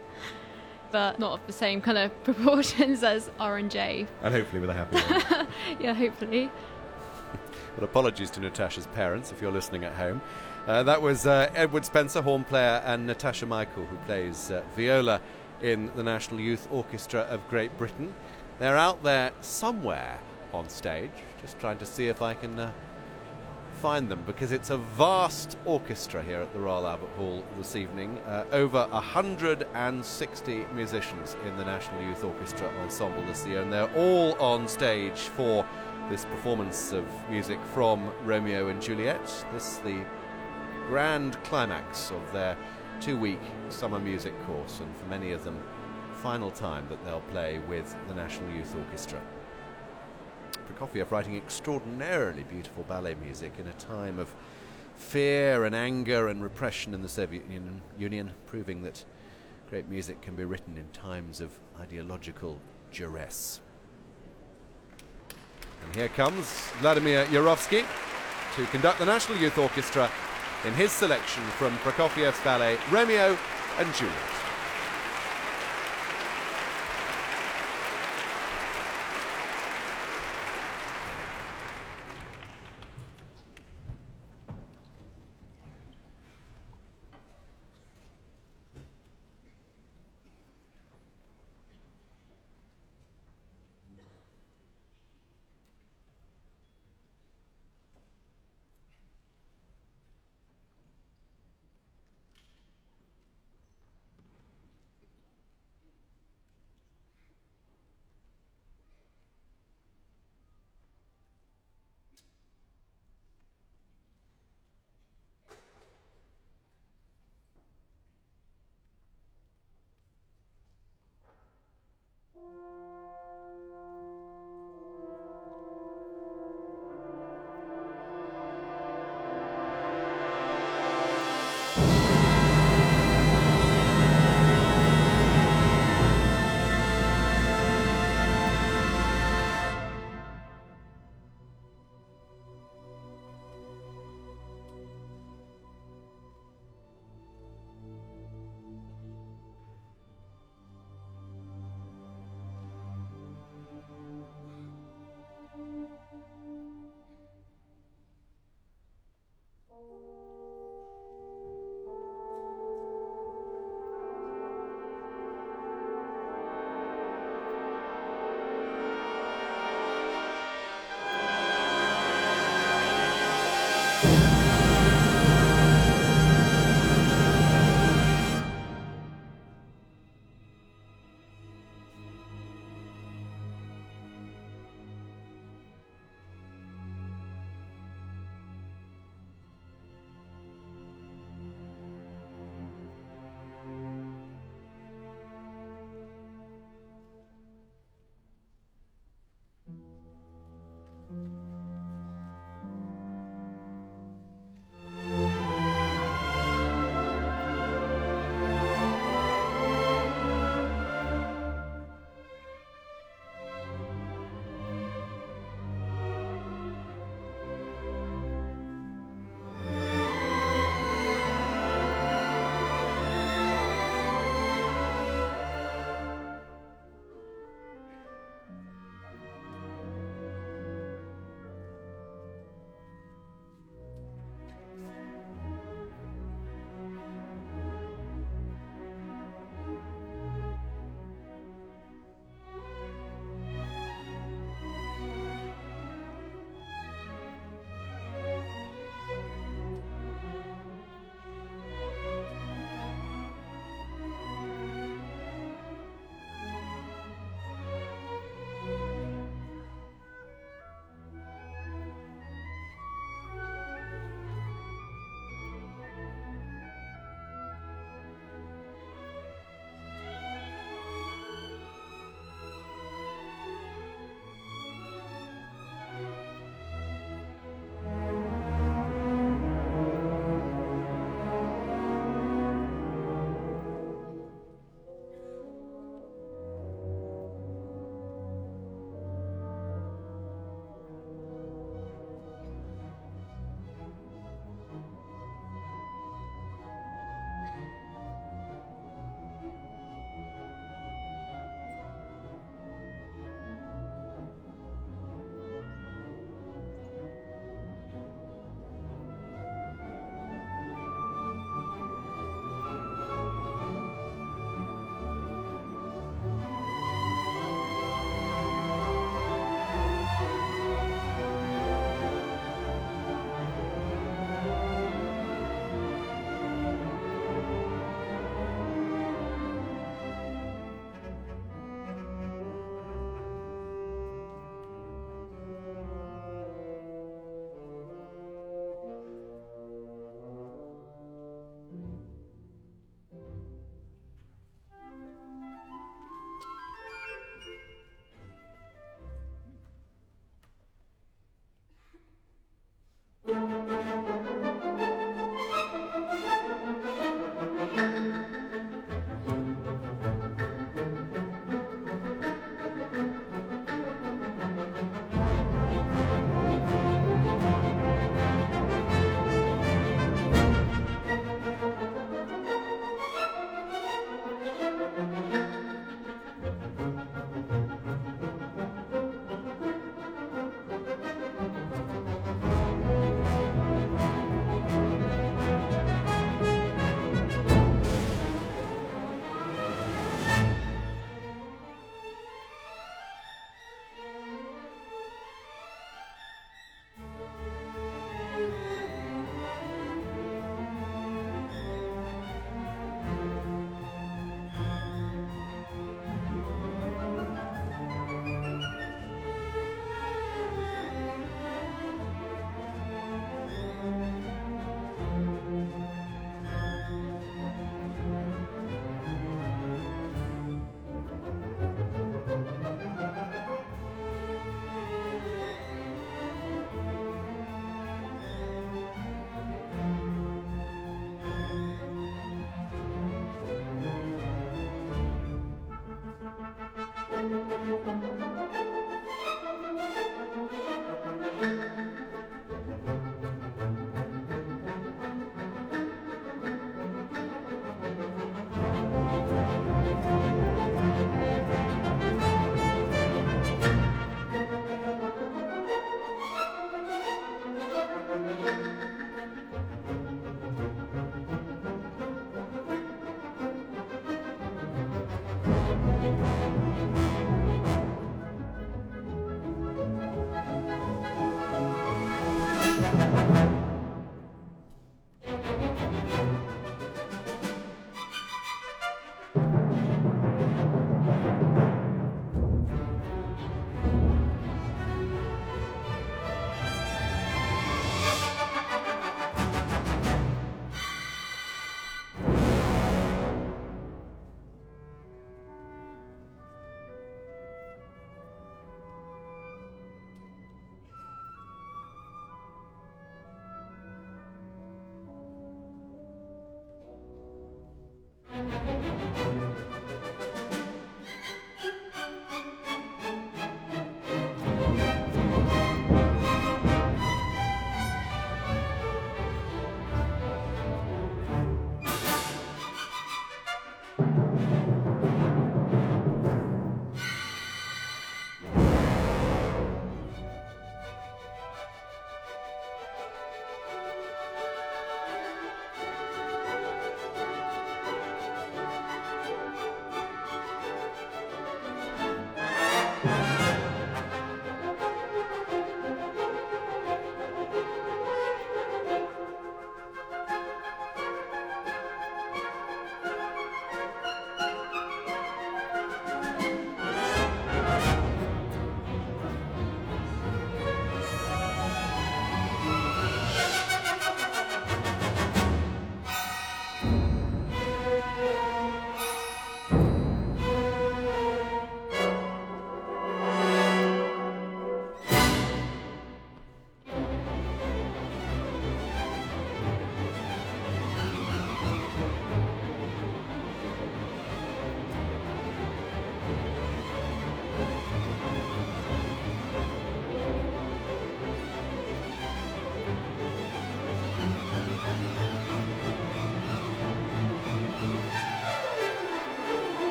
but not of the same kind of proportions as R&J. And hopefully with a happy one. Yeah, hopefully. But apologies to Natasha's parents if you're listening at home. That was Edward Spencer, horn player, and Natasha Michael, who plays viola in the National Youth Orchestra of Great Britain. They're out there somewhere on stage, just trying to see if I can find them, because it's a vast orchestra here at the Royal Albert Hall this evening. Over 160 musicians in the National Youth Orchestra Ensemble this year, and they're all on stage for this performance of music from Romeo and Juliet. This is the grand climax of their 2-week summer music course, and for many of them, final time that they'll play with the National Youth Orchestra. Prokofiev writing extraordinarily beautiful ballet music in a time of fear and anger and repression in the Soviet Union, proving that great music can be written in times of ideological duress. And here comes Vladimir Yarovsky to conduct the National Youth Orchestra in his selection from Prokofiev's ballet Romeo and Juliet.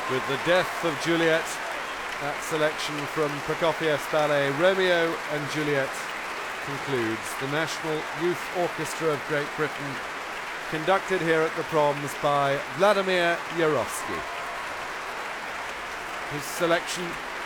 with The Death of Juliet. That selection from Prokofiev's ballet Romeo and Juliet concludes the National Youth Orchestra of Great Britain, conducted here at the Proms by Vladimir Yarovsky. His selection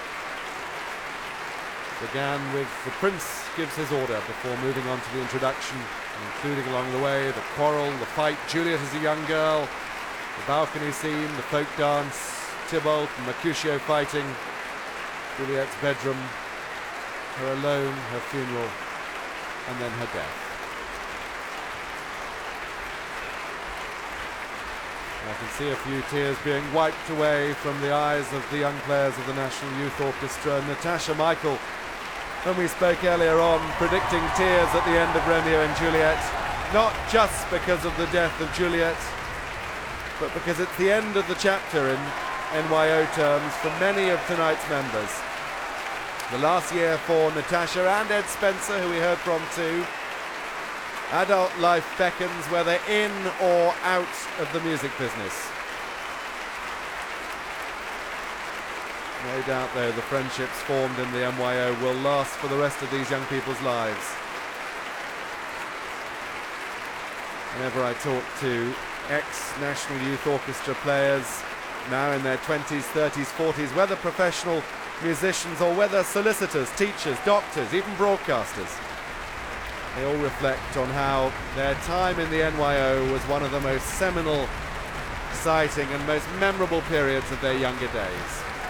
began with The Prince Gives His Order before moving on to the introduction, including along the way the quarrel, the fight, Juliet as a young girl, the balcony scene, the folk dance, Tybalt and Mercutio fighting, Juliet's bedroom, her alone, her funeral, and then her death. I can see a few tears being wiped away from the eyes of the young players of the National Youth Orchestra. Natasha Michael, when we spoke earlier on, predicting tears at the end of Romeo and Juliet, not just because of the death of Juliet, but because it's the end of the chapter in NYO terms for many of tonight's members. The last year for Natasha and Ed Spencer, who we heard from too. Adult life beckons, whether in or out of the music business. No doubt, though, the friendships formed in the NYO will last for the rest of these young people's lives. Whenever I talk to ex-National Youth Orchestra players, now in their 20s, 30s, 40s, whether professional musicians or whether solicitors, teachers, doctors, even broadcasters, they all reflect on how their time in the NYO was one of the most seminal, exciting and most memorable periods of their younger days.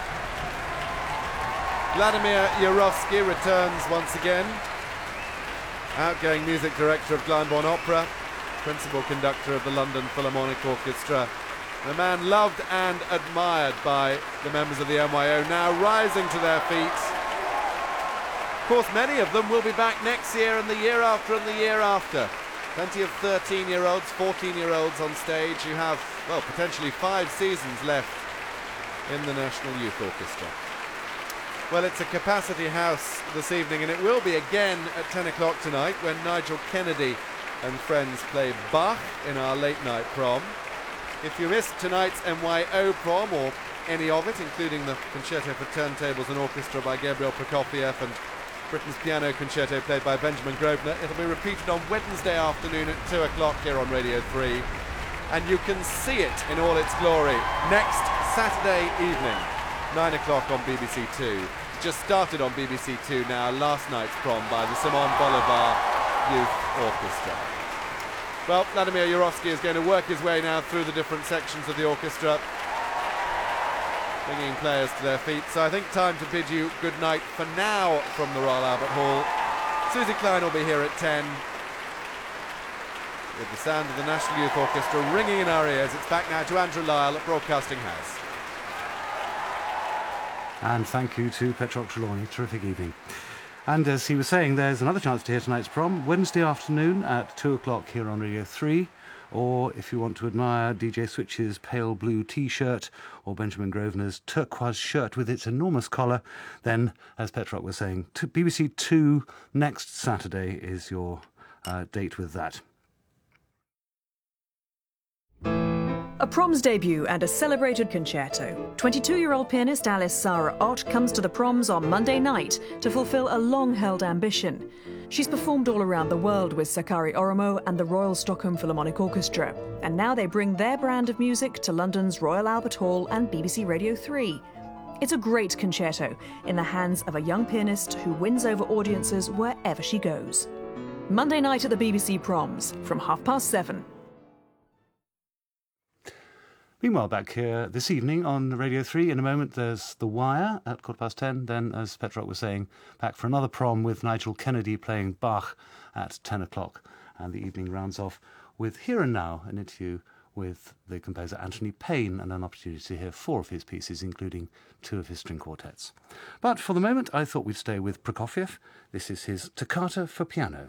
Vladimir Yarovsky returns once again, outgoing music director of Glyndebourne Opera, principal conductor of the London Philharmonic Orchestra, a man loved and admired by the members of the NYO, now rising to their feet. Of course, many of them will be back next year and the year after and the year after. Plenty of 13-year-olds, 14-year-olds on stage who have, well, potentially 5 seasons left in the National Youth Orchestra. Well, it's a capacity house this evening, and it will be again at 10 o'clock tonight when Nigel Kennedy and friends play Bach in our late night prom. If you missed tonight's NYO prom, or any of it, including the Concerto for Turntables and Orchestra by Gabriel Prokofiev and Britain's Piano Concerto played by Benjamin Grosvenor, it'll be repeated on Wednesday afternoon at 2 o'clock here on Radio 3. And you can see it in all its glory next Saturday evening, 9 o'clock on BBC Two. Just started on BBC Two now, last night's prom by the Simon Bolivar Youth Orchestra. Well, Vladimir Yarovsky is going to work his way now through the different sections of the orchestra, bringing players to their feet. So I think time to bid you good night for now from the Royal Albert Hall. Susie Klein will be here at 10 with the sound of the National Youth Orchestra ringing in our ears. It's back now to Andrew Lyle at Broadcasting House. And thank you to Petrok Trelawney. Terrific evening. And as he was saying, there's another chance to hear tonight's prom Wednesday afternoon at 2 o'clock here on Radio 3. Or if you want to admire DJ Switch's pale blue T-shirt or Benjamin Grosvenor's turquoise shirt with its enormous collar, then, as Petrok was saying, BBC 2 next Saturday is your date with that. A Proms debut and a celebrated concerto. 22-year-old pianist Alice Sarah Ott comes to the Proms on Monday night to fulfil a long-held ambition. She's performed all around the world with Sakari Oromo and the Royal Stockholm Philharmonic Orchestra, and now they bring their brand of music to London's Royal Albert Hall and BBC Radio 3. It's a great concerto in the hands of a young pianist who wins over audiences wherever she goes. Monday night at the BBC Proms from 7:30. Meanwhile, back here this evening on Radio 3, in a moment there's The Wire at 10:15. Then, as Petrok was saying, back for another prom with Nigel Kennedy playing Bach at 10 o'clock. And the evening rounds off with Here and Now, an interview with the composer Anthony Payne and an opportunity to hear 4 of his pieces, including 2 of his string quartets. But for the moment, I thought we'd stay with Prokofiev. This is his Toccata for Piano.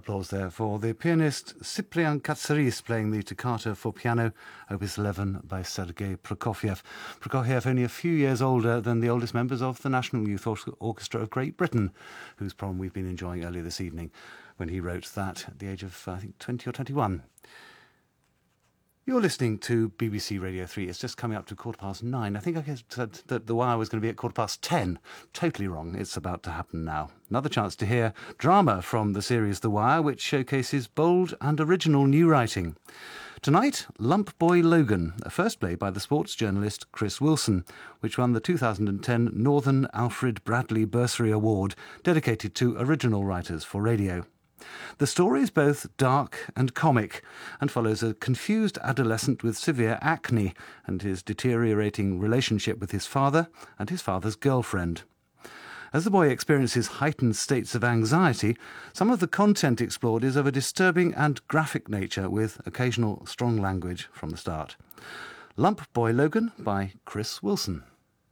Applause there for the pianist Cyprian Katsaris playing the Toccata for piano, Opus 11 by Sergei Prokofiev. Prokofiev only a few years older than the oldest members of the National Youth Orchestra of Great Britain, whose prom we've been enjoying earlier this evening, when he wrote that at the age of, I think, 20 or 21. You're listening to BBC Radio 3. It's just coming up to 9:15. I think I said that The Wire was going to be at 10:15. Totally wrong. It's about to happen now. Another chance to hear drama from the series The Wire, which showcases bold and original new writing. Tonight, Lump Boy Logan, a first play by the sports journalist Chris Wilson, which won the 2010 Northern Alfred Bradley Bursary Award, dedicated to original writers for radio. The story is both dark and comic and follows a confused adolescent with severe acne and his deteriorating relationship with his father and his father's girlfriend. As the boy experiences heightened states of anxiety, some of the content explored is of a disturbing and graphic nature with occasional strong language from the start. Lump Boy Logan by Chris Wilson.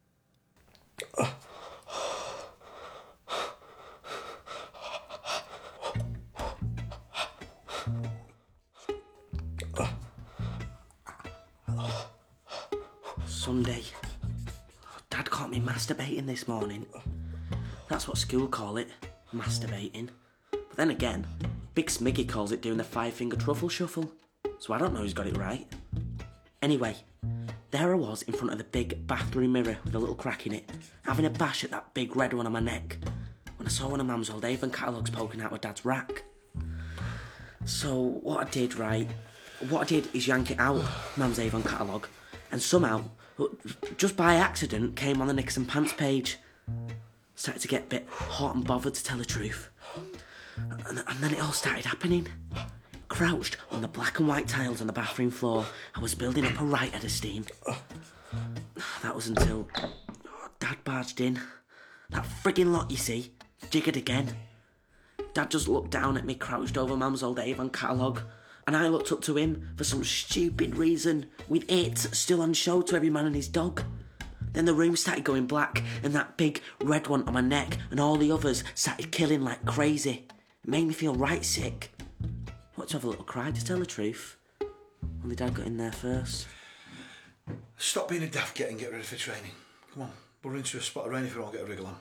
Sunday. Dad caught me masturbating this morning. That's what school call it, masturbating. But then again, Big Smiggy calls it doing the 5-finger truffle shuffle. So I don't know who's got it right. Anyway, there I was in front of the big bathroom mirror with a little crack in it, having a bash at that big red one on my neck, when I saw one of Mum's old Avon catalogues poking out of Dad's rack. So what I did is yank it out, Mum's Avon catalogue, and somehow, just by accident, came on the Nixon Pants page. Started to get a bit hot and bothered, to tell the truth. And then it all started happening. Crouched on the black and white tiles on the bathroom floor, I was building up a right head of steam. That was until Dad barged in. That friggin' lot, you see, jiggered again. Dad just looked down at me, crouched over Mum's old Avon catalogue, and I looked up to him for some stupid reason, with it still on show to every man and his dog. Then the room started going black, and that big red one on my neck and all the others started killing like crazy. It made me feel right sick. I wanted to have a little cry, to tell the truth. Only Dad got in there first. Stop being a daft get and get ready for training. Come on, we're into a spot of rain if we don't get a wriggle on.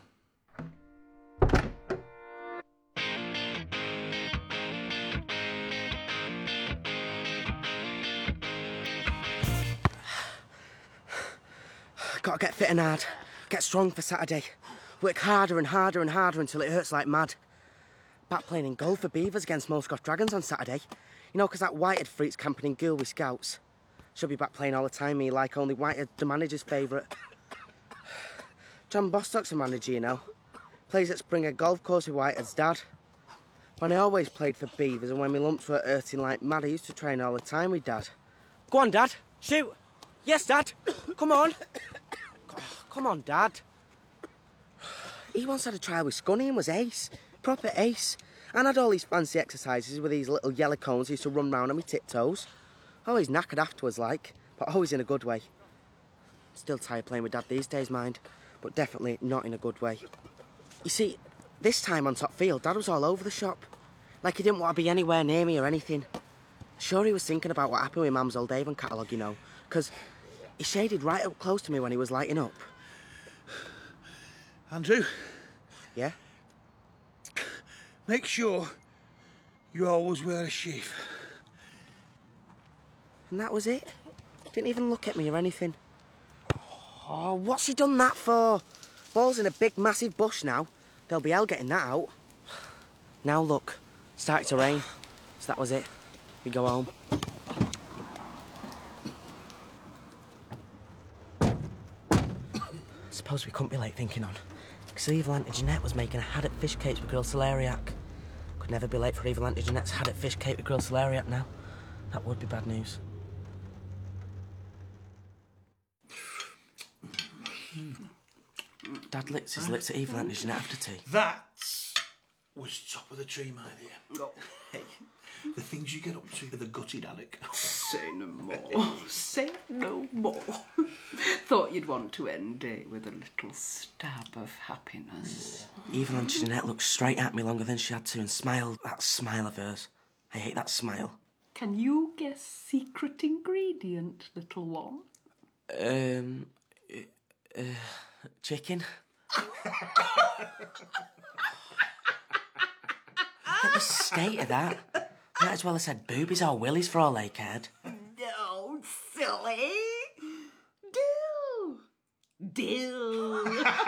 Gotta get fit and hard, get strong for Saturday, work harder and harder and harder until it hurts like mad. Back playing in goal for Beavers against Mulscott Dragons on Saturday. You know, 'cause that Whitehead freak's camping in Gilby Scouts. She'll be back playing all the time, me like only Whitehead, the manager's favourite. John Bostock's a manager, you know. Plays at Springer Golf Course with Whitehead's dad. When I always played for Beavers and when my lumps were hurting like mad, I used to train all the time with Dad. Go on, Dad, shoot! Yes, Dad, come on! Come on, Dad. He once had a trial with Scunny and was ace. Proper ace. And had all these fancy exercises with these little yellow cones he used to run round on my tiptoes. Always knackered afterwards, like, but always in a good way. Still tired playing with Dad these days, mind, but definitely not in a good way. You see, this time on top field, Dad was all over the shop. Like he didn't want to be anywhere near me or anything. Sure he was thinking about what happened with Mum's old Avon catalogue, you know, because he shaded right up close to me when he was lighting up. Andrew? Yeah? Make sure you always wear a sheath. And that was it? Didn't even look at me or anything. Oh, what's he done that for? Ball's in a big, massive bush now. There'll be hell getting that out. Now look, started to rain. So that was it. We go home. Suppose we couldn't be late thinking on. Because Evil Auntie Jeanette was making a haddock fish cakes with grilled celeriac. Could never be late for Evil Auntie Jeanette's haddock fish cake with grilled celeriac now. That would be bad news. Dad licks his lips at Evil Auntie Jeanette after tea. That's was top of the tree, my dear. Oh, hey. The things you get up to with a gutted Alec. Say no more. Say no more. Thought you'd want to end it with a little stab of happiness. Even Auntie Jeanette looked straight at me longer than she had to and smiled. That smile of hers. I hate that smile. Can you guess secret ingredient, little one? Chicken. Look at the state of that. Might as well have said boobies or willies for all they cared. No, silly. Do.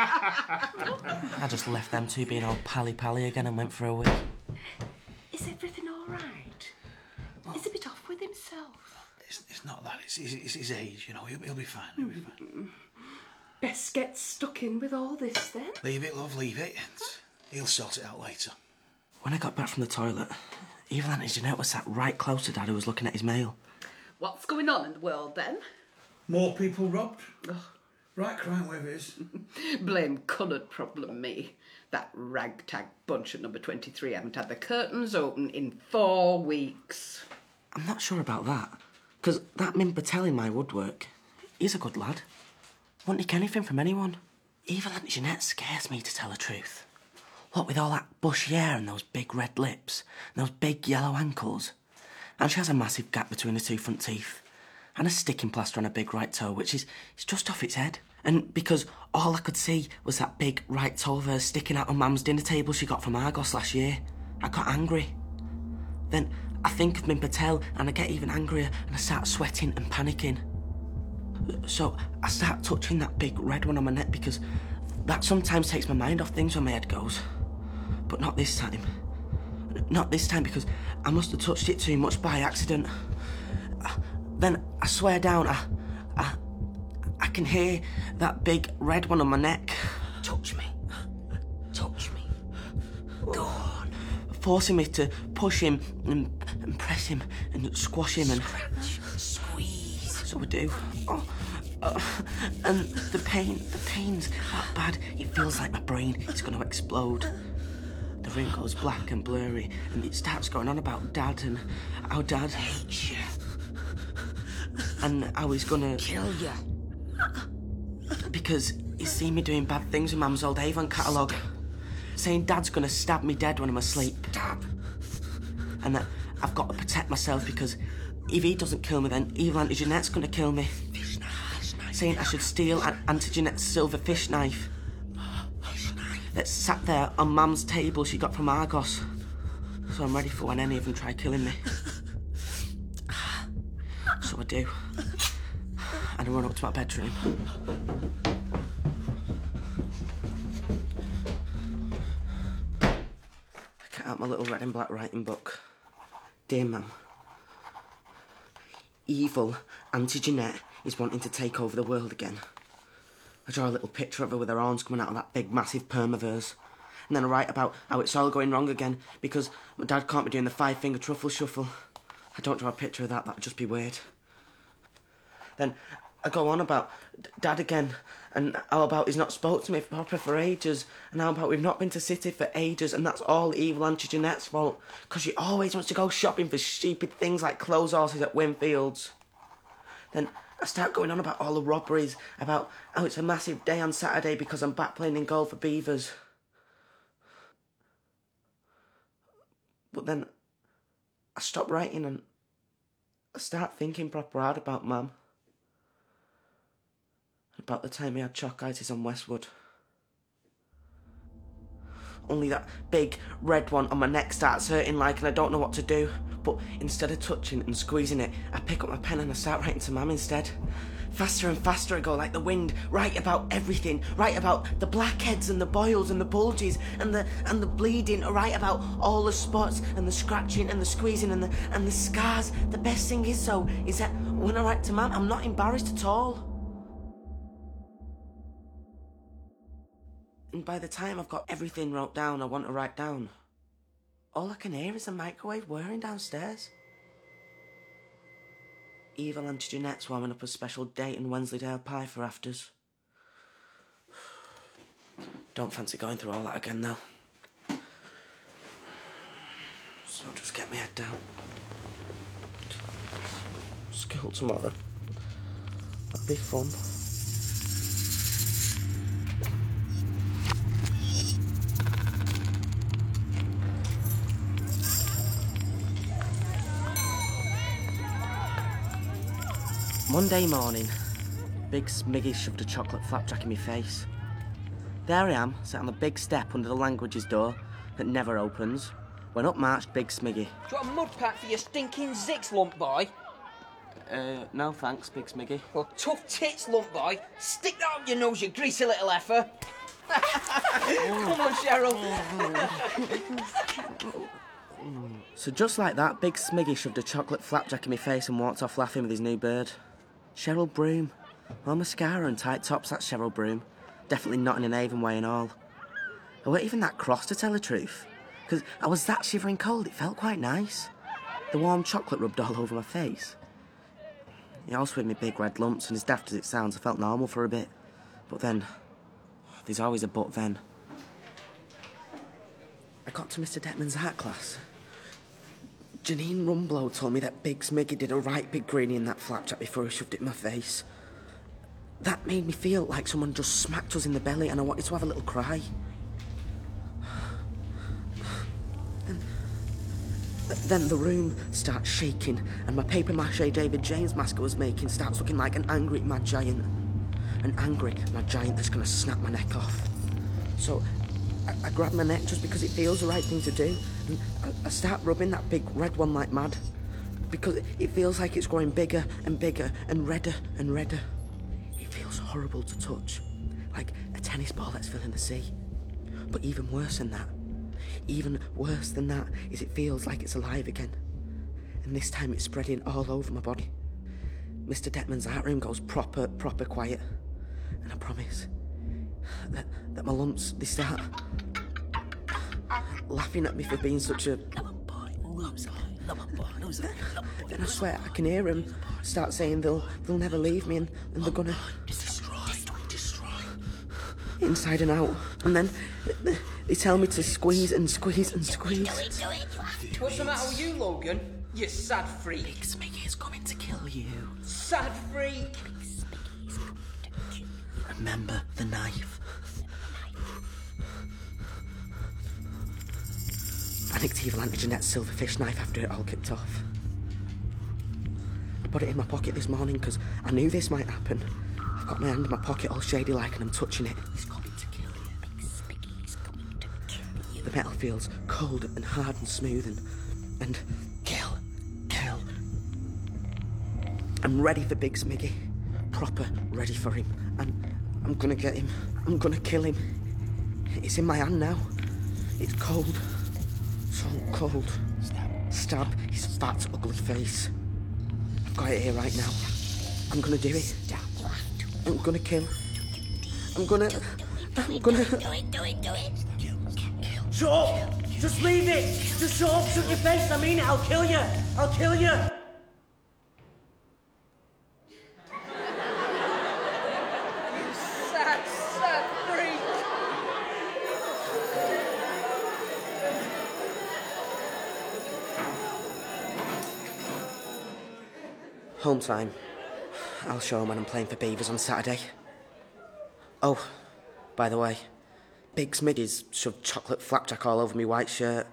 I just left them two being all pally-pally again and went for a week. Is everything all right? He's a bit off with himself. It's not that. It's his age, you know. He'll be fine. He'll be fine. Best get stuck in with all this then. Leave it, love, leave it. He'll sort it out later. When I got back from the toilet, even Auntie Jeanette was sat right close to Dad, who was looking at his mail. What's going on in the world then? More people robbed. Right crime wave is. Blame coloured problem me. That ragtag bunch at number 23 haven't had the curtains open in 4 weeks. I'm not sure about that, because that Min Patel in my woodwork, he's a good lad. Wouldn't nick anything from anyone. Even Auntie Jeanette scares me, to tell the truth. What with all that bushy hair and those big red lips and those big yellow ankles. And she has a massive gap between her two front teeth and a sticking plaster on her big right toe, which is just off its head. And because all I could see was that big right toe of hers sticking out on Mum's dinner table she got from Argos last year, I got angry. Then I think of Min Patel and I get even angrier and I start sweating and panicking. So I start touching that big red one on my neck because that sometimes takes my mind off things when my head goes. But not this time. Not this time because I must have touched it too much by accident. Then I swear down, I can hear that big red one on my neck. Touch me. Touch me. Go on. Forcing me to push him and press him and squash him and squeeze. So I do. And the pain's that bad. It feels like my brain is going to explode. The room goes black and blurry, and it starts going on about Dad and how Dad hates you, and how he's gonna kill you because he's seen me doing bad things with Mum's old Avon catalogue, saying Dad's gonna stab me dead when I'm asleep. Stab. And that I've got to protect myself because if he doesn't kill me, then evil Auntie Jeanette's gonna kill me. Fish knife. Saying I should steal Auntie Jeanette's silver fish knife that sat there on Mum's table she got from Argos. So I'm ready for when any of them try killing me. So I do. And I run up to my bedroom. I get out my little red and black writing book. Dear Mum, evil Auntie Jeanette is wanting to take over the world again. I draw a little picture of her with her arms coming out of that big massive perm of hers. And then I write about how it's all going wrong again because my dad can't be doing the 5-finger truffle shuffle. I don't draw a picture of that, that'd just be weird. Then I go on about Dad again and how about he's not spoke to me proper for ages and how about we've not been to City for ages and that's all evil Auntie Jeanette's fault because she always wants to go shopping for stupid things like clothes horses at Winfields. Then I start going on about all the robberies, about how it's a massive day on Saturday because I'm back playing in goal for Beavers. But then I stop writing and I start thinking proper hard about Mum. About the time he had chokitis on Westwood. Only that big red one on my neck starts hurting like and I don't know what to do. But instead of touching and squeezing it, I pick up my pen and I start writing to Mum instead. Faster and faster I go like the wind, write about everything, write about the blackheads and the boils and the bulges and the bleeding, write about all the spots and the scratching and the squeezing and the scars. The best thing is though, is that when I write to Mum, I'm not embarrassed at all. And by the time I've got everything wrote down I want to write down, all I can hear is the microwave whirring downstairs. Evil Auntie Jeanette's warming up a special date in Wensleydale pie for afters. Don't fancy going through all that again though. Just get my head down. School tomorrow. That'd be fun. Monday morning, Big Smiggy shoved a chocolate flapjack in my face. There I am, sat on the big step under the languages door that never opens, when up marched Big Smiggy. Do you want a mud pack for your stinking zits, lump boy? No thanks, Big Smiggy. Well, tough tits, lump boy. Stick that up your nose, you greasy little effer. Come on, Cheryl. So just like that, Big Smiggy shoved a chocolate flapjack in my face and walked off laughing with his new bird. Cheryl Broom. Well, mascara and tight tops, that's Cheryl Broom. Definitely not in an Avon way and all. I weren't even that cross, to tell the truth, because I was that shivering cold, it felt quite nice. The warm chocolate rubbed all over my face. It also with me big red lumps, and as daft as it sounds, I felt normal for a bit. But then, there's always a but then. I got to Mr. Detman's art class. Janine Rumblow told me that Big Smiggy did a right big greenie in that flapjack before he shoved it in my face. That made me feel like someone just smacked us in the belly and I wanted to have a little cry. Then the room starts shaking and my papier-mâché David James mask I was making starts looking like an angry mad giant. An angry mad giant that's going to snap my neck off. So I grab my neck just because it feels the right thing to do. And I start rubbing that big red one like mad. Because it feels like it's growing bigger and bigger and redder and redder. It feels horrible to touch. Like a tennis ball that's filling the sea. But even worse than that is it feels like it's alive again. And this time it's spreading all over my body. Mr. Detman's art room goes proper quiet. And I promise that my lumps, they start laughing at me for being such a... Then I swear I can hear them start saying they'll never leave me and they're gonna... Destroy. Inside and out. And then they tell me to squeeze and squeeze and squeeze. Do it. What's the matter with you, Logan? You sad freak. Big Smiggy is coming to kill you. Sad freak. Remember the knife. I nicked Evil Auntie Jeanette's silverfish knife after it all kicked off. I put it in my pocket this morning because I knew this might happen. I've got my hand in my pocket all shady like and I'm touching it. He's coming to kill you. Big Smiggy's coming to kill you. The metal feels cold and hard and smooth and kill. I'm ready for Big Smiggy. Proper ready for him. I'm gonna get him. I'm gonna kill him. It's in my hand now. It's cold. So cold. Stab his fat, ugly face. I've got it here right now. I'm gonna do it. I'm gonna kill. I'm gonna... Do it. Shut up! Just leave it! Just shut up, shut your face, I mean it, I'll kill you! Sad freak! Home time. I'll show him when I'm playing for Beavers on Saturday. Oh, by the way, Big Smiggy's shoved chocolate flapjack all over me white shirt.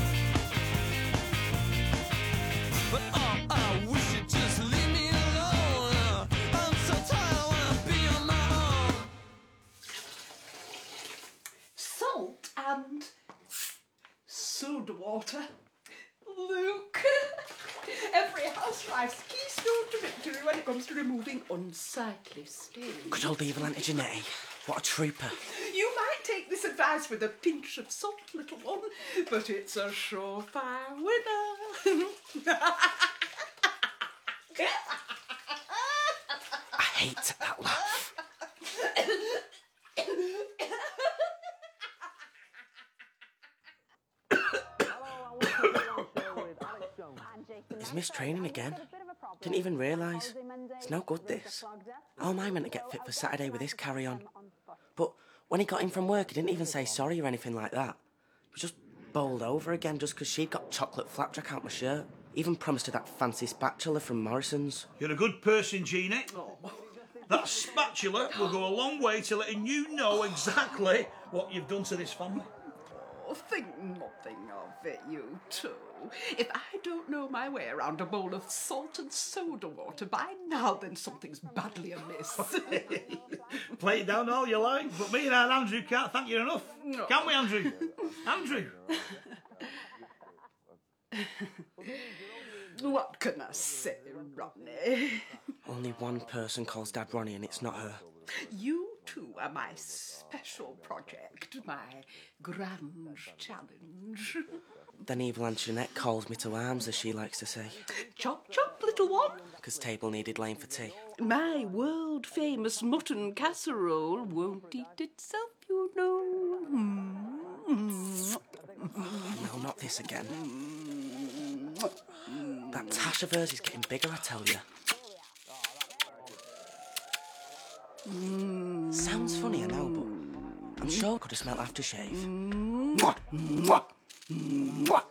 Salt and soda water. Luke! Every housewife's keystone to victory when it comes to removing unsightly stains. Good old Evil Auntie Jeanette. What a trooper. You might take this advice with a pinch of salt, little one, but it's a surefire winner. I hate that laugh. He's missed training again. Didn't even realise. It's no good, this. How am I meant to get fit for Saturday with this carry-on? But when he got in from work, he didn't even say sorry or anything like that. He was just bowled over again just 'cause she'd got chocolate flapjack out my shirt. Even promised her that fancy spatula from Morrison's. You're a good person, Jeannie. That spatula will go a long way to letting you know exactly what you've done to this family. Oh, think nothing of it, you two. If I don't know my way around a bowl of salt and soda water by now, then something's badly amiss. Play it down all you like, but me and our Andrew can't thank you enough. No. Can we, Andrew? Andrew! What can I say, Ronnie? Only one person calls Dad Ronnie and it's not her. You two are my special project, my grand challenge. Then evil Aunt Jeanette calls me to arms, as she likes to say. Chop, chop, little one. Because table needed laying for tea. My world-famous mutton casserole won't eat itself, you know. No, not this again. That tash of hers is getting bigger, I tell you. Sounds funny, I know, but I'm sure it could have smelled aftershave. Mwah, mwah, mwah.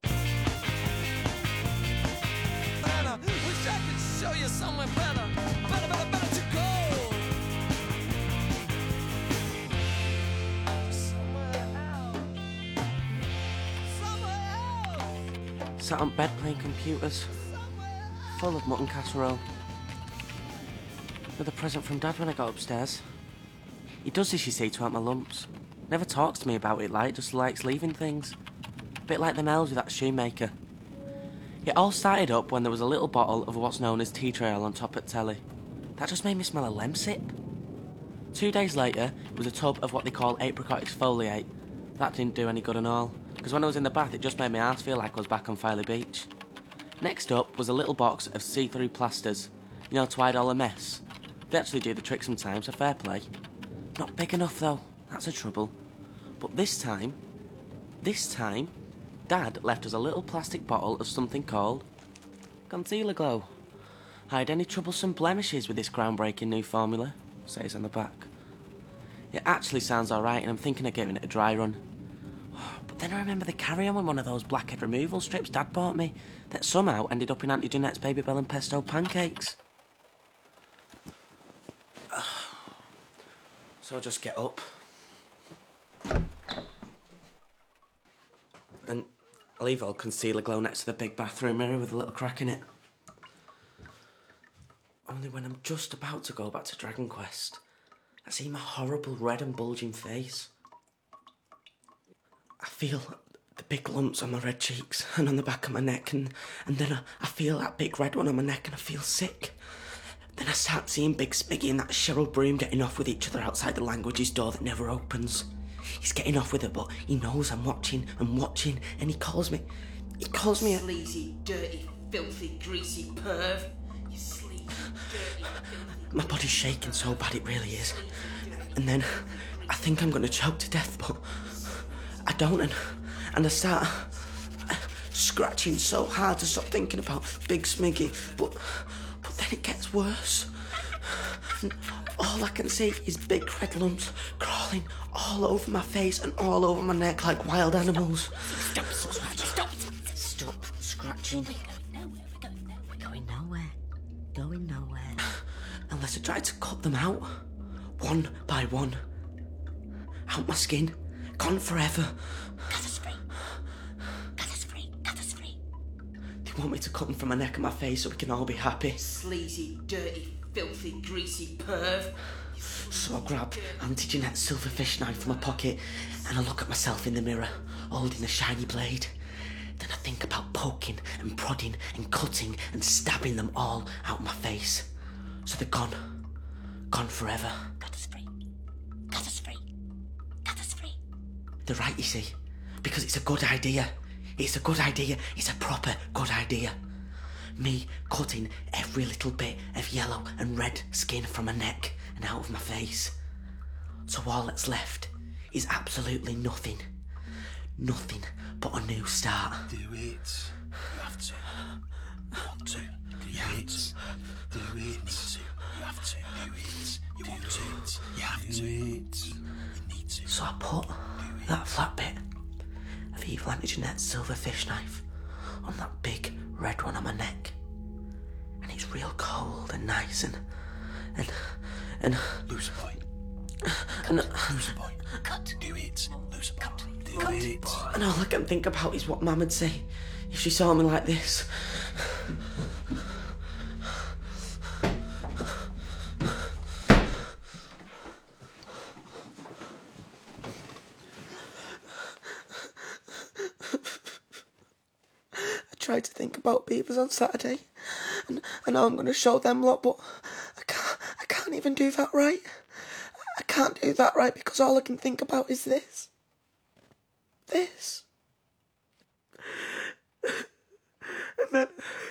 Better, wish I could show you somewhere better. Better to go. Sat on bed playing computers, full of mutton casserole. With a present from Dad when I got upstairs. He does this, you see, to help my lumps. Never talks to me about it, just likes leaving things. A bit like them elves with that shoemaker. It all started up when there was a little bottle of what's known as tea tree oil on top at telly. That just made me smell a lemsip. 2 days later, it was a tub of what they call apricot exfoliate. That didn't do any good at all, because when I was in the bath, it just made my arse feel like I was back on Filey Beach. Next up was a little box of see-through plasters, to hide all the mess. They actually do the trick sometimes, so fair play. Not big enough though, that's a trouble. But this time, Dad left us a little plastic bottle of something called Concealer Glow. Hide any troublesome blemishes with this groundbreaking new formula, says on the back. It actually sounds alright and I'm thinking of giving it a dry run. But then I remember the carry-on with one of those blackhead removal strips Dad bought me that somehow ended up in Auntie Jeanette's baby bell and pesto pancakes. So I just get up and I leave all Concealer Glow next to the big bathroom mirror with a little crack in it. Only when I'm just about to go back to Dragon Quest, I see my horrible red and bulging face. I feel the big lumps on my red cheeks and on the back of my neck, and then I feel that big red one on my neck and I feel sick. Then I start seeing Big Smiggy and that Cheryl Broom getting off with each other outside the languages door that never opens. He's getting off with her, but he knows I'm watching, and he calls me a... Sleazy, dirty, filthy, greasy perv. You sleazy, dirty, filthy... My body's shaking so bad, it really is. And then I think I'm going to choke to death, but I don't, and I start scratching so hard to stop thinking about Big Smiggy, but then it gets worse. And all I can see is big red lumps crawling all over my face and all over my neck like wild animals. Stop scratching. We're going nowhere. Unless I try to cut them out, one by one. Out my skin, gone forever. Cut us free. They want me to cut them from my neck and my face so we can all be happy. Sleazy, dirty, filthy, greasy perv. So I grab Auntie Jeanette's silverfish knife from my pocket and I look at myself in the mirror, holding the shiny blade. Then I think about poking and prodding and cutting and stabbing them all out my face. So they're gone. Gone forever. Cut us free. They're right, you see, because it's a good idea. It's a proper good idea. Me cutting every little bit of yellow and red skin from my neck and out of my face. So all that's left is absolutely nothing. Nothing but a new start. Do it. You have to. You want to. You have to. Do it. You have to. Do it. You want to. You have to. You need to. So I put that flat bit of of evil Auntie Jeanette's silver fish knife on that big red one on my neck. And it's real cold and nice and Lose a point. And Lose a point. Cut. Do it. Lose a point. Do it. And all I can think about is what Mum would say if she saw me like this. I tried to think about beavers on Saturday, and I know I'm going to show them lot, but I can't even do that right. I can't do that right because all I can think about is this. This. And then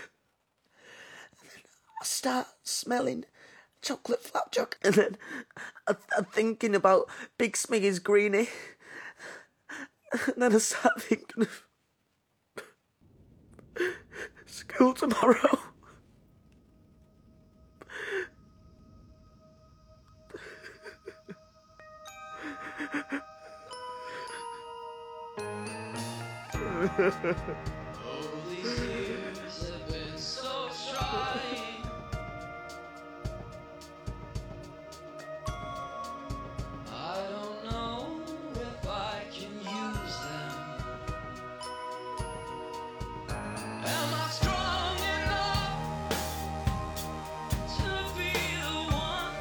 I start smelling chocolate flapjack, and then I'm thinking about Big Smiggy's greenie, and then I start thinking of school tomorrow. All these years have been so trying. I don't know if I can use them. Am I strong enough to be the one?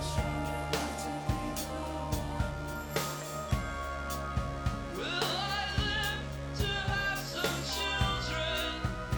Will I live to have some children?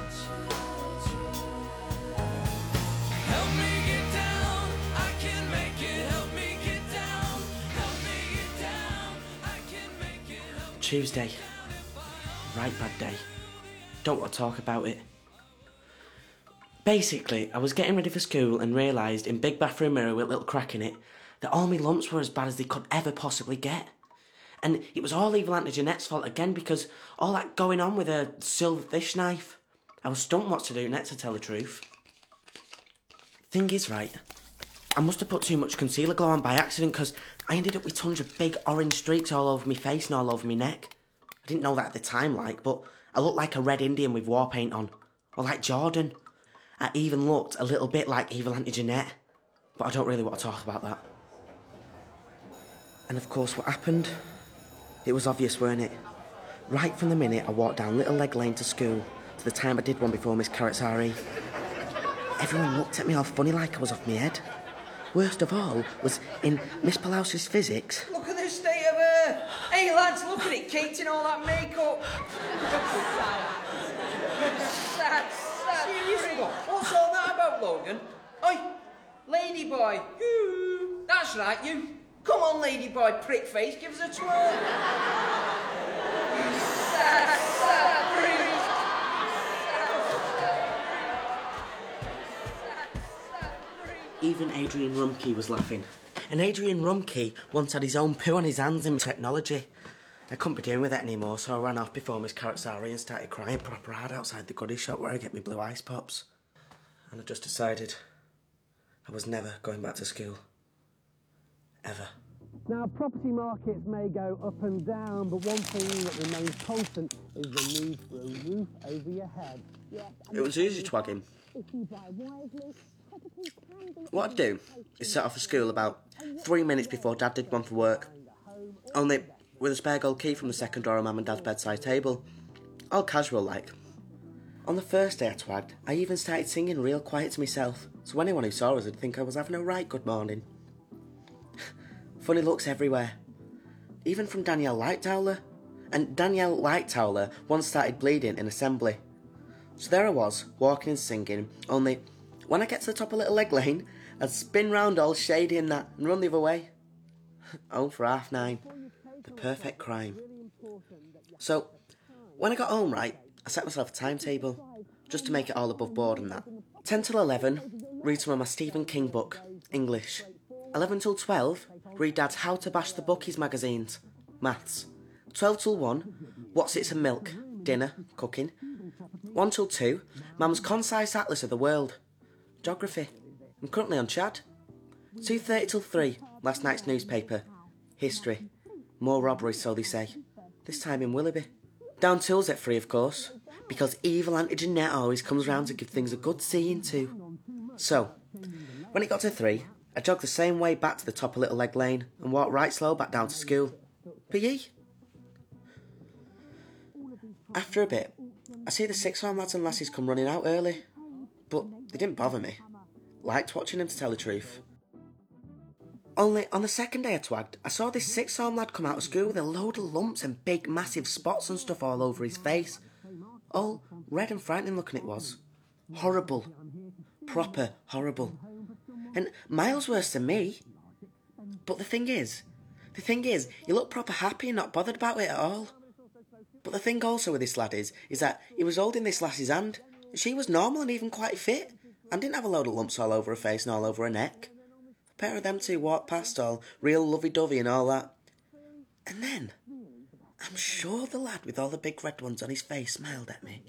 Help me get down, I can make it. Help me get down, help me get down, I can make it. Tuesday. Right bad day. Don't want to talk about it. Basically, I was getting ready for school and realised in big bathroom mirror with a little crack in it that all my lumps were as bad as they could ever possibly get. And it was all evil Auntie Jeanette's fault again because all that going on with her silver fish knife. I was stumped what to do next, to tell the truth. Thing is, right, I must have put too much concealer glow on by accident because I ended up with tons of big orange streaks all over my face and all over my neck. I didn't know that at the time, but I looked like a red Indian with war paint on. Or like Jordan. I even looked a little bit like evil Auntie Jeanette. But I don't really want to talk about that. And of course, what happened? It was obvious, weren't it? Right from the minute I walked down Little Leg Lane to school to the time I did one before Miss Carrot's RE. Everyone looked at me all funny like I was off my head. Worst of all was in Miss Palausi's physics. Look at the state of her. Hey, lads, look at it, Kate, in all that makeup. Sad. Seriously, what's all that about, Logan? Oi, lady boy. That's right, you. Come on, lady boy, prick face, give us a twirl. Sad. Even Adrian Rumkey was laughing. And Adrian Rumkey once had his own poo on his hands in technology. I couldn't be doing with it anymore, so I ran off before Miss Carrot's RE and started crying proper hard outside the goodie shop where I get my blue ice pops. And I just decided I was never going back to school. Ever. Now, property markets may go up and down, but one thing that remains constant is the need for a roof over your head. It was easy twagging. What I'd do is set off for school about 3 minutes before Dad did one for work. Only with a spare gold key from the second drawer of Mum and Dad's bedside table. All casual like. On the first day I twagged, I even started singing real quiet to myself, so anyone who saw us would think I was having a right good morning. Funny looks everywhere. Even from Danielle Lighttowler. And Danielle Lighttowler once started bleeding in assembly. So there I was, walking and singing, only when I get to the top of Little Leg Lane, I'd spin round all shady and that and run the other way. Home for 9:30. The perfect crime. So, when I got home, right, I set myself a timetable, just to make it all above board and that. 10 till 11, read some of my Stephen King book, English. 11 till 12, read Dad's How to Bash the Bookies magazines, maths. 12 till 1, What's It's and Milk, dinner, cooking. 1 till 2, Mum's Concise Atlas of the World, geography. I'm currently on Chad. 2:30 till 3, last night's newspaper, history. More robberies, so they say. This time in Willoughby. Down tools at 3, of course, because evil Auntie Jeanette always comes round to give things a good seeing to. So, when it got to 3, I jogged the same way back to the top of Little Leg Lane and walked right slow back down to school. PE. After a bit, I see the sixth form lads and lassies come running out early, but they didn't bother me. Liked watching them, to tell the truth. Only on the second day I twagged, I saw this sixth form lad come out of school with a load of lumps and big massive spots and stuff all over his face. All red and frightening looking it was. Horrible. Proper horrible. And miles worse than me. But the thing is, he looked proper happy and not bothered about it at all. But the thing also with this lad is that he was holding this lassie's hand. She was normal and even quite fit, and didn't have a load of lumps all over her face and all over her neck. A pair of them two walked past all real lovey-dovey and all that. And then, I'm sure the lad with all the big red ones on his face smiled at me.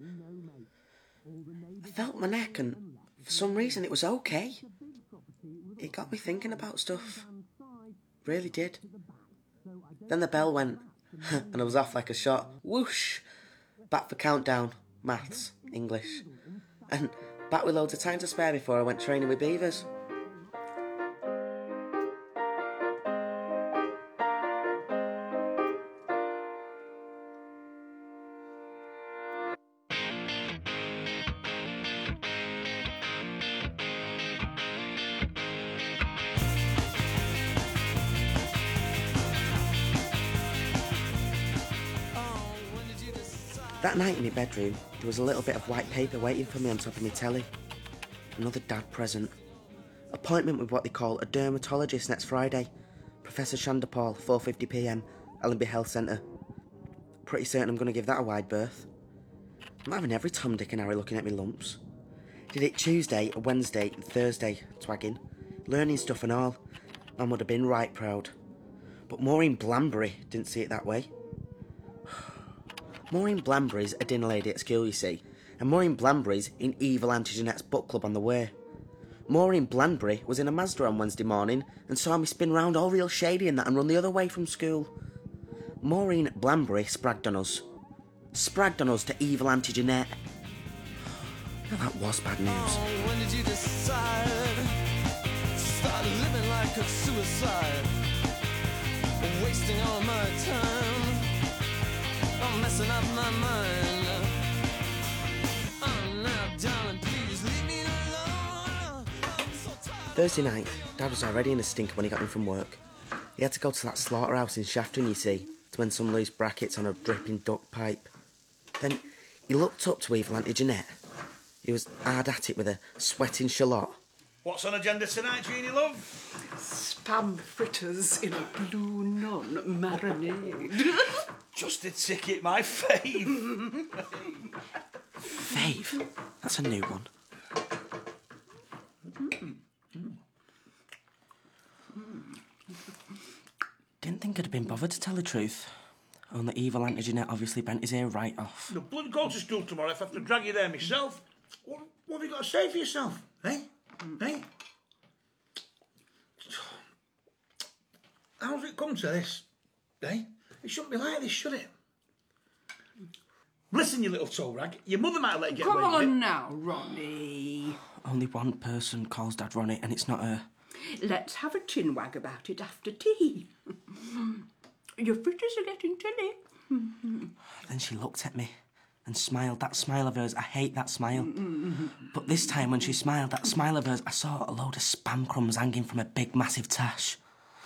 I felt my neck and for some reason it was okay. It got me thinking about stuff. Really did. Then the bell went, and I was off like a shot. Whoosh! Back for countdown, maths, English. And back with loads of time to spare before I went training with beavers. That night in my bedroom, there was a little bit of white paper waiting for me on top of my telly. Another dad present. Appointment with what they call a dermatologist next Friday. Professor Shandapal, 4:50pm, Allenby Health Centre. Pretty certain I'm going to give that a wide berth. I'm having every Tom, Dick and Harry looking at me lumps. Did it Tuesday, Wednesday and Thursday, twagging. Learning stuff and all. Mum would have been right proud. But Maureen Blambury didn't see it that way. Maureen Blambury's a dinner lady at school, you see, and Maureen Blambury's in evil Auntie Jeanette's book club on the way. Maureen Blambury was in a Mazda on Wednesday morning and saw me spin round all real shady and that and run the other way from school. Maureen Blambury spragged on us. Spragged on us to evil Auntie Jeanette. Now that was bad news. Oh, when did you decide to start living like a suicide? Wasting all my time. I'm messing up my mind. Oh, now, darling, please leave me alone. I'm so tired. Thursday night, Dad was already in a stinker when he got in from work. He had to go to that slaughterhouse in Shafton, you see, to mend some loose brackets on a dripping duck pipe. Then he looked up to evil Auntie Jeanette. He was hard at it with a sweating shallot. What's on agenda tonight, Jeannie, love? Spam fritters in a blue nun marinade. Just a ticket, my fave. Fave? That's a new one. Didn't think I'd have been bothered to tell the truth. Only evil Auntie Jeanette obviously bent his ear right off. No, bloody go to school tomorrow if I have to drag you there myself. What have you got to say for yourself, eh? Eh? How's it come to this, eh? It shouldn't be like this, should it? Listen, you little toe rag, your mother might let you get Come away with it. on now, Ronnie. Only one person calls Dad Ronnie, and it's not her. Let's have a chinwag about it after tea. Your fritters are getting chilly. Then she looked at me and smiled. That smile of hers, I hate that smile. But this time when she smiled, that smile of hers, I saw a load of spam crumbs hanging from a big, massive tash.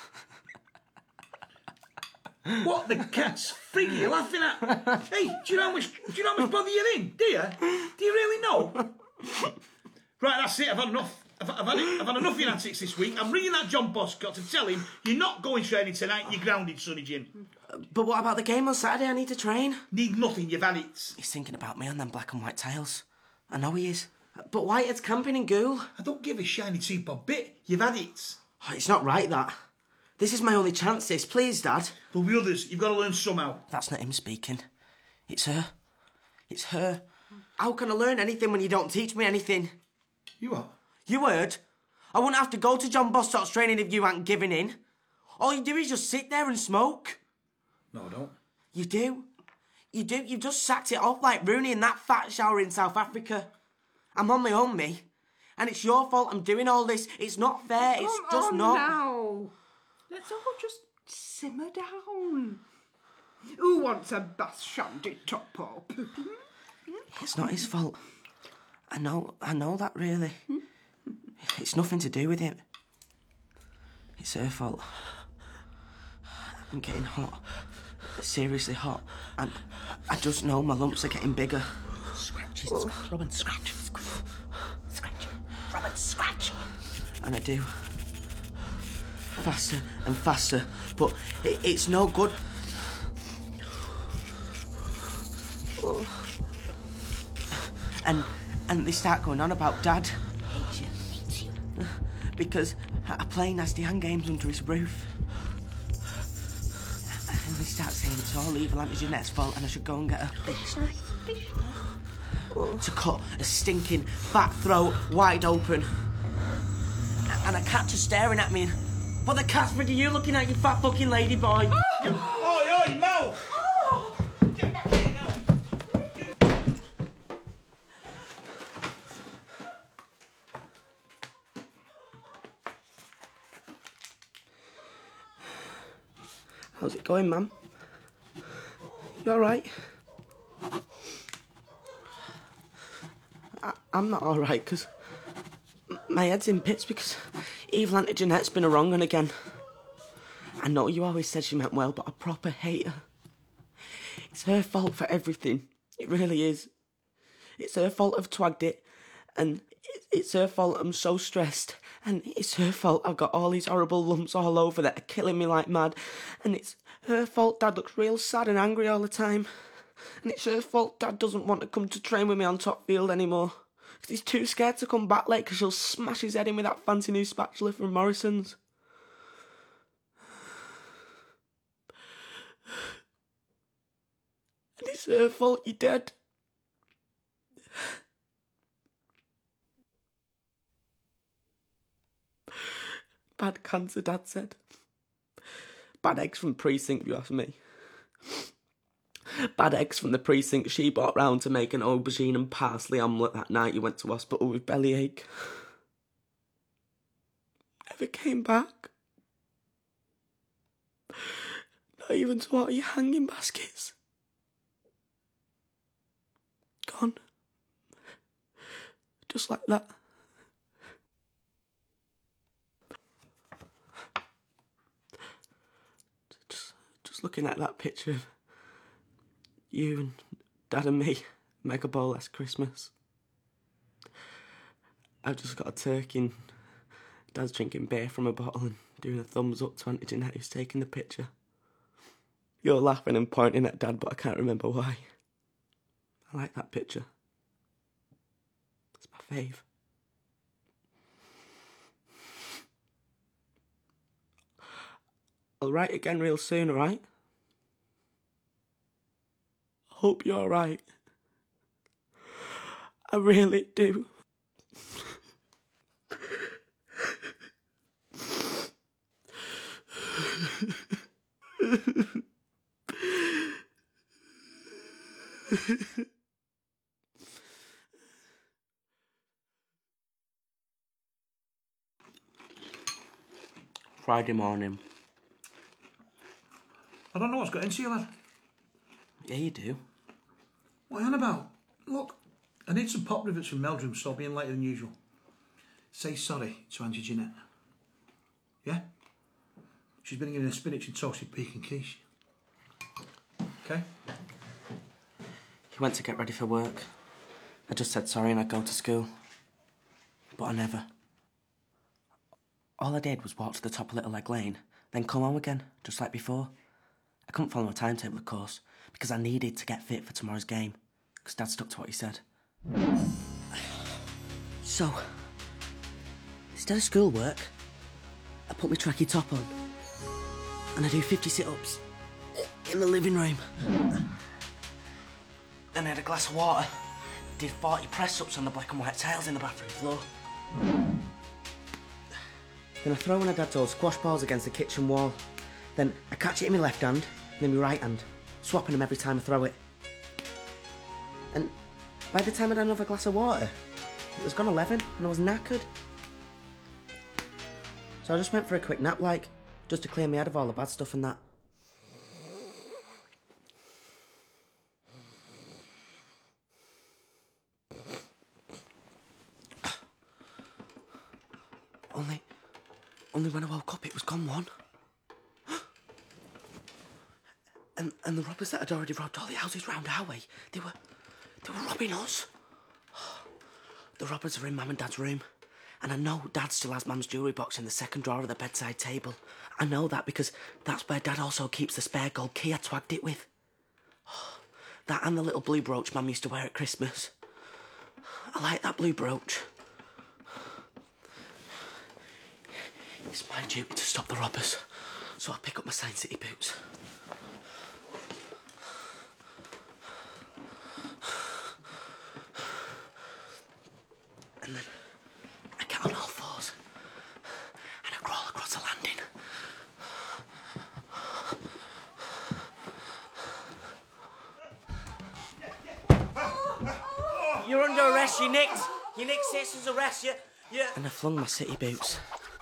What the cat's freak are you laughing at? Hey, do you know how much bother you're in? Do you? Do you really know? Right, that's it. I've had enough. I've had enough of your antics this week. I'm ringing that John Boscott to tell him you're not going training tonight. You're grounded, Sonny Jim. But what about the game on Saturday? I need to train. Need nothing. You've had it. He's thinking about me on them black and white tiles. I know he is. But Whitehead's camping in Goole. I don't give a shiny teapot bit. You've had it. Oh, it's not right, that. This is my only chance, this. Please, Dad. There'll be others. You've got to learn somehow. That's not him speaking. It's her. It's her. How can I learn anything when you don't teach me anything? You what? You heard? I wouldn't have to go to John Bostock's training if you ain't giving in. All you do is just sit there and smoke. No, I don't. You do. You do. You've just sacked it off like Rooney in that fat shower in South Africa. I'm on my own, me. And it's your fault I'm doing all this. It's not fair. It's just not. Now. Let's all just simmer down. Who wants a bath shandy top up? It's not his fault. I know that, really. It's nothing to do with him. It's her fault. I'm getting hot. Seriously hot. And I just know my lumps are getting bigger. Scratch, Robin, scratch. Scratch. Robin, scratch. And I do. Faster and faster. But it's no good. And they start going on about Dad. Hate you. Because I play nasty hand games under his roof. And they start saying it's all evil Auntie Jeanette's fault and I should go and get her fish knife. To cut a stinking fat throat wide open. And a cat just staring at me. What the cat's frigging you looking at, you fat fucking lady boy? Oi, Mel! How's it going, ma'am? You alright? I'm not alright, because my head's in bits because evil Auntie Jeanette's been a wrong one again. I know you always said she meant well, but I proper hate her. It's her fault for everything. It really is. It's her fault I've twagged it, and it's her fault I'm so stressed, and it's her fault I've got all these horrible lumps all over that are killing me like mad, and it's her fault Dad looks real sad and angry all the time, and it's her fault Dad doesn't want to come to train with me on top field anymore, because he's too scared to come back late because she'll smash his head in with that fancy new spatula from Morrison's. And it's her fault you're dead. Bad cancer, Dad said. Bad eggs from precinct, you ask me. Bad eggs from the precinct she brought round to make an aubergine and parsley omelette that night you went to hospital with bellyache. Never came back. Not even to order your hanging baskets. Gone. Just like that. Just looking at that picture of you and Dad and me, Mega Bowl last Christmas. I've just got a turkey and Dad's drinking beer from a bottle and doing a thumbs up to Auntie Jeanette who's taking the picture. You're laughing and pointing at Dad, but I can't remember why. I like that picture. It's my fave. I'll write again real soon, alright? Hope you're alright. I really do. Friday morning. I don't know what's got into you, lad. Yeah, you do. What are you on about? Look, I need some pop rivets from Meldrum, so I'll be in later than usual. Say sorry to Auntie Jeanette. Yeah? She's been getting a spinach and toasted pecan quiche. Okay? He went to get ready for work. I just said sorry and I'd go to school. But I never. All I did was walk to the top of Little Leg Lane, then come home again, just like before. I couldn't follow my timetable, of course, because I needed to get fit for tomorrow's game, because Dad stuck to what he said. So, instead of schoolwork, I put my tracky top on, and I do 50 sit-ups in the living room. Then I had a glass of water, did 40 press-ups on the black and white tiles in the bathroom floor. Then I throw one of Dad's old squash balls against the kitchen wall. Then I catch it in my left hand, and then my right hand, swapping them every time I throw it. By the time I'd had another glass of water, it was gone 11 and I was knackered. So I just went for a quick nap, like, just to clear me head of all the bad stuff and that. Only when I woke up, it was gone 1. And the robbers that had already robbed all the houses round our way, they were robbing us. The robbers are in Mum and Dad's room. And I know Dad still has Mum's jewellery box in the second drawer of the bedside table. I know that because that's where Dad also keeps the spare gold key I twagged it with. That and the little blue brooch Mum used to wear at Christmas. I like that blue brooch. It's my duty to stop the robbers, so I pick up my Sign City boots. And then I get on all fours and I crawl across the landing. You're under arrest, you nicked. You nicked citizen's arrest, you. And I flung my city boots.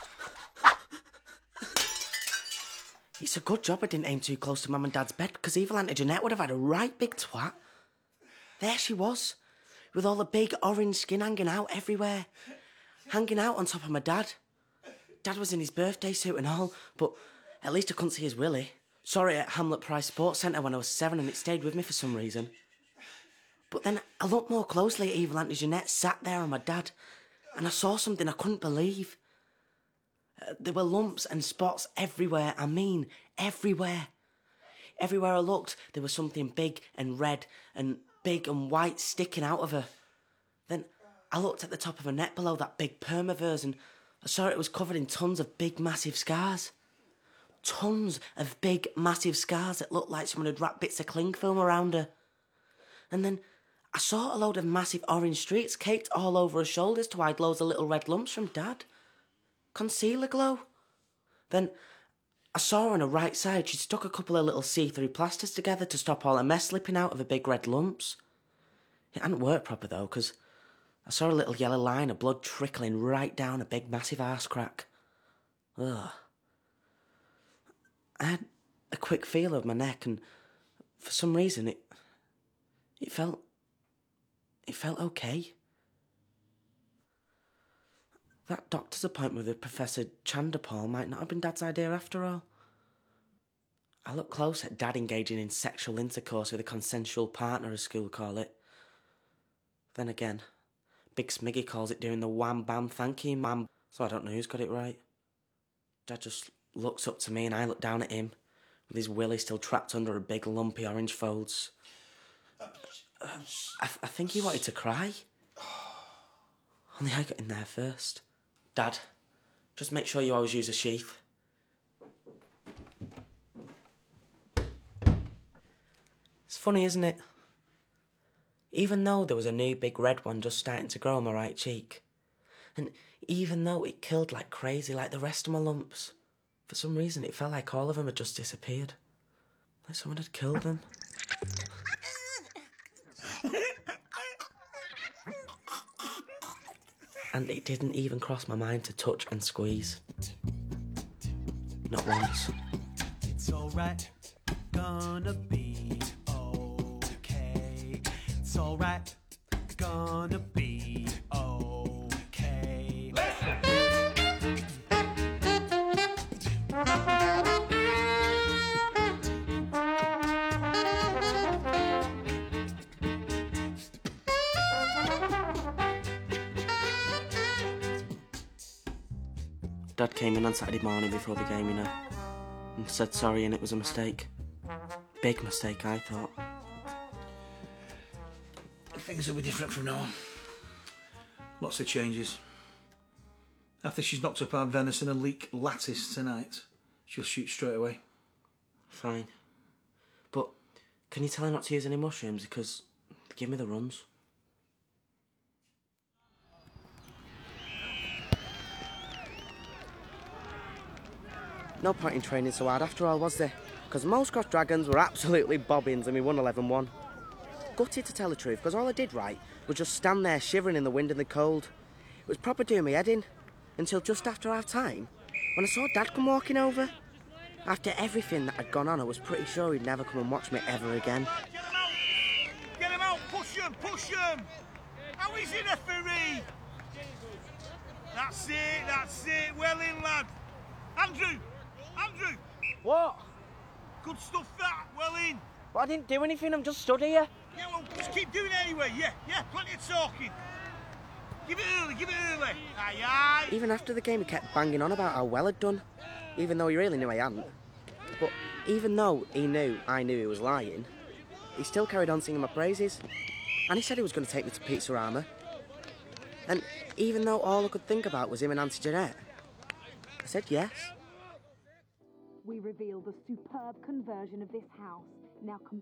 It's a good job I didn't aim too close to Mum and Dad's bed, because evil Auntie Jeanette would have had a right big twat. There she was, with all the big orange skin hanging out everywhere. Hanging out on top of my dad. Dad was in his birthday suit and all, but at least I couldn't see his willy. Saw it at Hamlet Price Sports Centre when I was 7 and it stayed with me for some reason. But then I looked more closely at evil Auntie Jeanette sat there on my dad, and I saw something I couldn't believe. There were lumps and spots everywhere. I mean, everywhere. Everywhere I looked, there was something big and red and big and white sticking out of her. Then I looked at the top of her neck below that big perm of hers and I saw it was covered in tons of big, massive scars. Tons of big, massive scars that looked like someone had wrapped bits of cling film around her. And then I saw a load of massive orange streaks caked all over her shoulders to hide loads of little red lumps from Dad. Concealer glow. Then I saw her on her right side, she'd stuck a couple of little see-through plasters together to stop all her mess slipping out of her big red lumps. It hadn't worked proper though, because I saw a little yellow line of blood trickling right down a big massive arse crack. Ugh. I had a quick feel of my neck and for some reason it felt okay. That doctor's appointment with Professor Chandapal might not have been Dad's idea after all. I looked close at Dad engaging in sexual intercourse with a consensual partner, as school call it. Then again, Big Smiggy calls it doing the wham bam thank you ma'am, so I don't know who's got it right. Dad just looks up to me and I look down at him, with his willy still trapped under a big lumpy orange folds. I think he wanted to cry. Only I got in there first. Dad, just make sure you always use a sheath. It's funny, isn't it? Even though there was a new big red one just starting to grow on my right cheek, and even though it killed like crazy like the rest of my lumps, for some reason it felt like all of them had just disappeared. Like someone had killed them. And it didn't even cross my mind to touch and squeeze. Not once. It's alright, gonna be okay. It's alright, gonna be okay. Dad came in on Saturday morning before the game, you know, and said sorry and it was a mistake. Big mistake, I thought. Things will be different from now on. Lots of changes. After she's knocked up our venison and leek lattice tonight, she'll shoot straight away. Fine. But can you tell her not to use any mushrooms because they give me the runs? No point in training so hard after all, was there? Because most cross dragons were absolutely bobbins and we won 11-1. gutted to tell the truth, because all I did right was just stand there shivering in the wind and the cold. It was proper doing me head in, until just after half time, when I saw Dad come walking over. After everything that had gone on, I was pretty sure he'd never come and watch me ever again. Get him out! Push him! Push him! How is it, referee? That's it. Well in, lad. Andrew! What? Good stuff, that. Well in. But I didn't do anything, I'm just stood here. Yeah, well, just keep doing it anyway. Yeah, plenty of talking. Give it early. Aye. Even after the game, he kept banging on about how well I'd done, even though he really knew I hadn't. But even though I knew he was lying, he still carried on singing my praises. And he said he was going to take me to Pizzarama. And even though all I could think about was him and Auntie Jeanette, I said yes. We reveal the superb conversion of this house, now